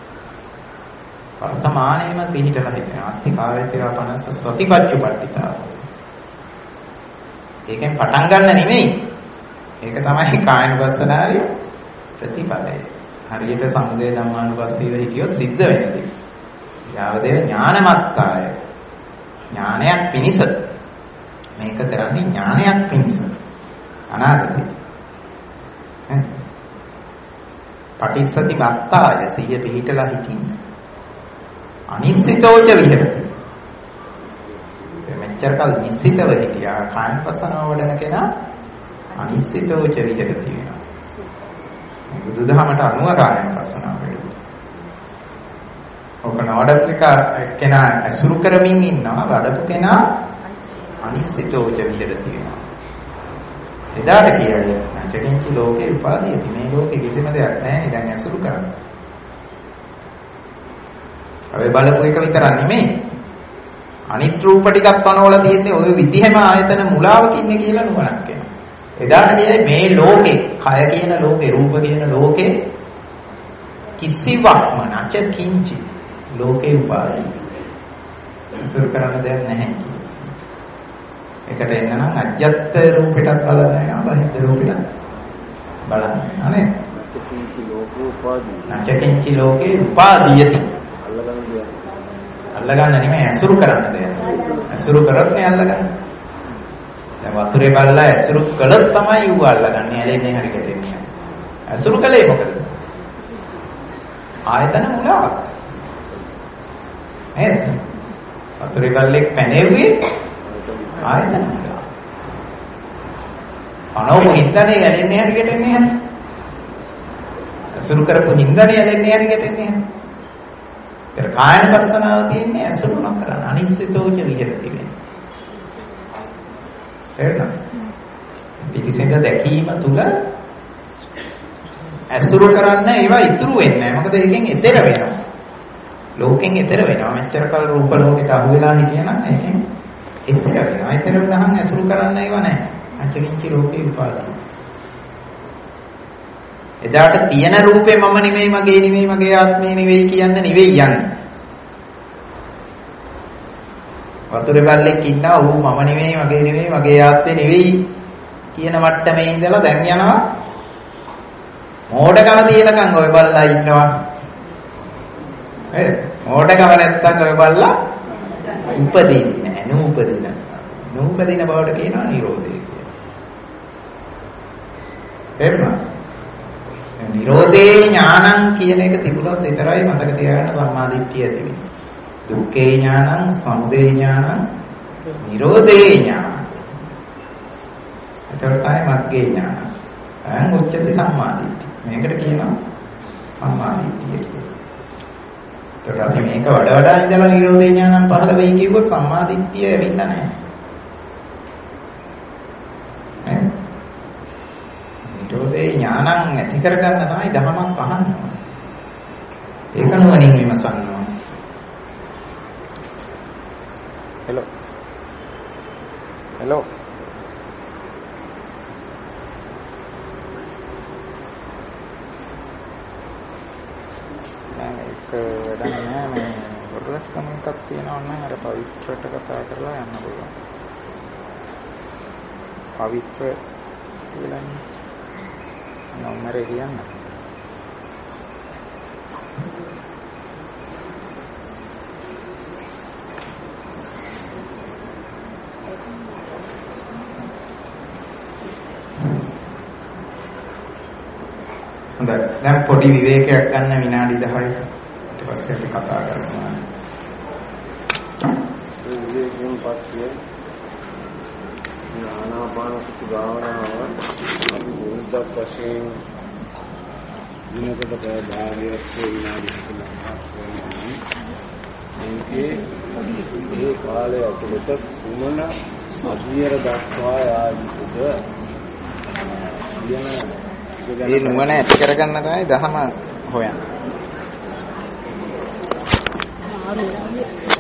වර්තමානයේම පිහිටලා හිටිනා. අත්ති කායෝතිවා පනස්ස සතිපච්චුපට්ඨිතාවෝති. ඒකෙන් පටන් ගන්න නෙමෙයි. ඒක තමයි කායනුපස්සනාවේ ප්‍රතිපදය. හරියට සමුදය ධම්මානුපස්සීව හිටියොත් සිද්ධ වෙන්නේ. යාවදේ ඥානමත්තාය. ඥානයක් පිණිස මේක කරන්නේ ඥානයක් පිණිස. අනාගතේ. පටිච්චසති මත්තාය සිහිය පිහිටලා හිටින්න. අනිශ්චිතෝච විහෙරති. මෙච්චර කල් නිශ්චිතව හිටියා කායනුපස්සනාව වඩන කෙනා අනිශ්චිතෝච විහෙරති වෙනවා. බුදුදහමට අනුව කායනුපස්සනාව වෙනවා. ඔක නවඩපු එක කෙනා ඇසුරු කරමින් ඉන්නවා වඩපු කෙනා අනිශ්චිතෝච විහෙරති වෙනවා. එදාට කියන්නේ චකින්චි ලෝකේ උපාදීයති. මේ ලෝකේ කිසිම දෙයක් නැහැ නේ දැන් ඇසුරු කරන්නේ. අපි බලපු එක විතරක් නෙමෙයි. අනිත් රූප ටිකක් පනවලා තියෙන්නේ ওই විදිහම ආයතන මුලාවක ඉන්නේ කියලා නුවණක් එනවා. එදාට කියන්නේ මේ ලෝකේ කය කියන ලෝකේ රූප කියන ලෝකේ කිසිවක්ම නැච කිංචි ලෝකේ උපාදීයති. ඇසුරු කරන්න දෙයක් නැහැ. එකට එන්න නම් අජ්ජත් රූපෙටත් බලන්න වෙනවා බහිද්ද රූපෙටත් බලන්න වෙනවා නේද? නැචකින්චි ලෝකේ උපාදීයති. අල්ලගන්න නෙමෙයි ඇසුරු කරන්න දෙයක්. ඇසුරු කරොත් නේ අල්ලගන්න. දැන් වතුරේ බලලා ඇසුරු කළොත් තමයි ඌ අල්ලගන්නේ. ඇලෙන්නේ හරි ගැටෙන්නේ. ඇසුරු කළේ මොකද? ආයතන මුලාව. නේද? වතුරේ බලලෙක් පැනෙව්වේ ආයතන මුලාව. අනෝම හින්දානේ ඇලෙන්නේ හරි ගැටෙන්නේ හරි. ඇසුරු කරපු හින්දානේ ඇලෙන්නේ හරි ගැටෙන්නේ හරි. ඒතර කායනුපස්සනාව තියෙන්නේ ඇසුරු නොකරන අනිශ්චිතෝච විහෙරති වෙන. තේරුණා? පිටිසෙන්ද දැකීම තුල ඇසුරු කරන්න ඒවා ඉතුරු වෙන්නේ නැහැ. මොකද ඒකෙන් එතර වෙනවා. ලෝකෙන් එතර වෙනවා. මෙච්චර කල් රූප ලෝකෙට අහු වෙලා හිටියනම් ඒකෙන් එතර වෙනවා. එතර වුණාම ඇසුරු කරන්න ඒවා නැහැ. අචකින්චි ලෝකේ උපාදාන. එදාට තියෙන රූපේ මම නෙමෙයි මගේ නෙමෙයි මගේ ආත්මේ නෙවෙයි කියන්න නෙවෙයි යන්නේ. වතුරේ බල්ලෙක් ඉන්නවා ඌ මම නෙවෙයි මගේ නෙවෙයි මගේ ආත්මේ නෙවෙයි කියන මට්ටමේ ඉඳලා දැන් යනවා මෝඩකම තියෙනකන් ඔය බල්ලා ඉන්නවා නේද මෝඩකම නැත්තම් ඔය බල්ලා උපදින්නේ නැහැ නූපදින නූපදින බවට කියනවා නිරෝධය කියලා එහෙම නිරෝධේ ඥානං කියන එක තිබුණොත් විතරයි මතක තියාගන්න සම්මාදිට්ඨිය ඇති වෙන්නේ. දුක්ඛේ ඥානං, සමුදය ඥානං, නිරෝධේ ඥානං. එතකොට තමයි මග්ගේ ඥානං. අයං උච්චති සම්මාදිට්ඨිය. මේකට කියනවා සම්මාදිට්ඨිය කියලා. එතකොට අපි මේක වඩා වඩා ඉඳලා නිරෝධේ ඥානං පහළ වෙයි කිව්වොත් සම්මාදිට්ඨිය වෙන්නේ නැහැ. නේ? නිරෝධේ ඥානං ඇති කරගන්න තමයි ධමයක් අහන්න ඕනේ. ඒක නුවණින් විමසන්න ඕනේ. හෙලෝ. හෙලෝ. දැන් ඒක වැඩක් නෑ මේ වර්ලස් කමක් තියෙනවා නම් අර පවිත්‍රට කතා කරලා යන්න පුළුවන්. පවිත්‍ර කියලානේ නම්බරේ කියන්න. හොඳයි. දැන් පොඩි විවේකයක් ගන්න විනාඩි දහයක. ඊට පස්සේ අපි කතා කරමු. විවේකයෙන් පස්සේ ආනාපානසති භාවනාව අපි මුලක් වශයෙන් දිනකට පැය භාගයක් විනාඩි හතලිහක් මේකේ මේ කාලය ඇතුළත කුමන අධියර දක්වා ආදිද කියන මේ නුවණ ඇති කරගන්න තමයි දහම හොයන්නේ.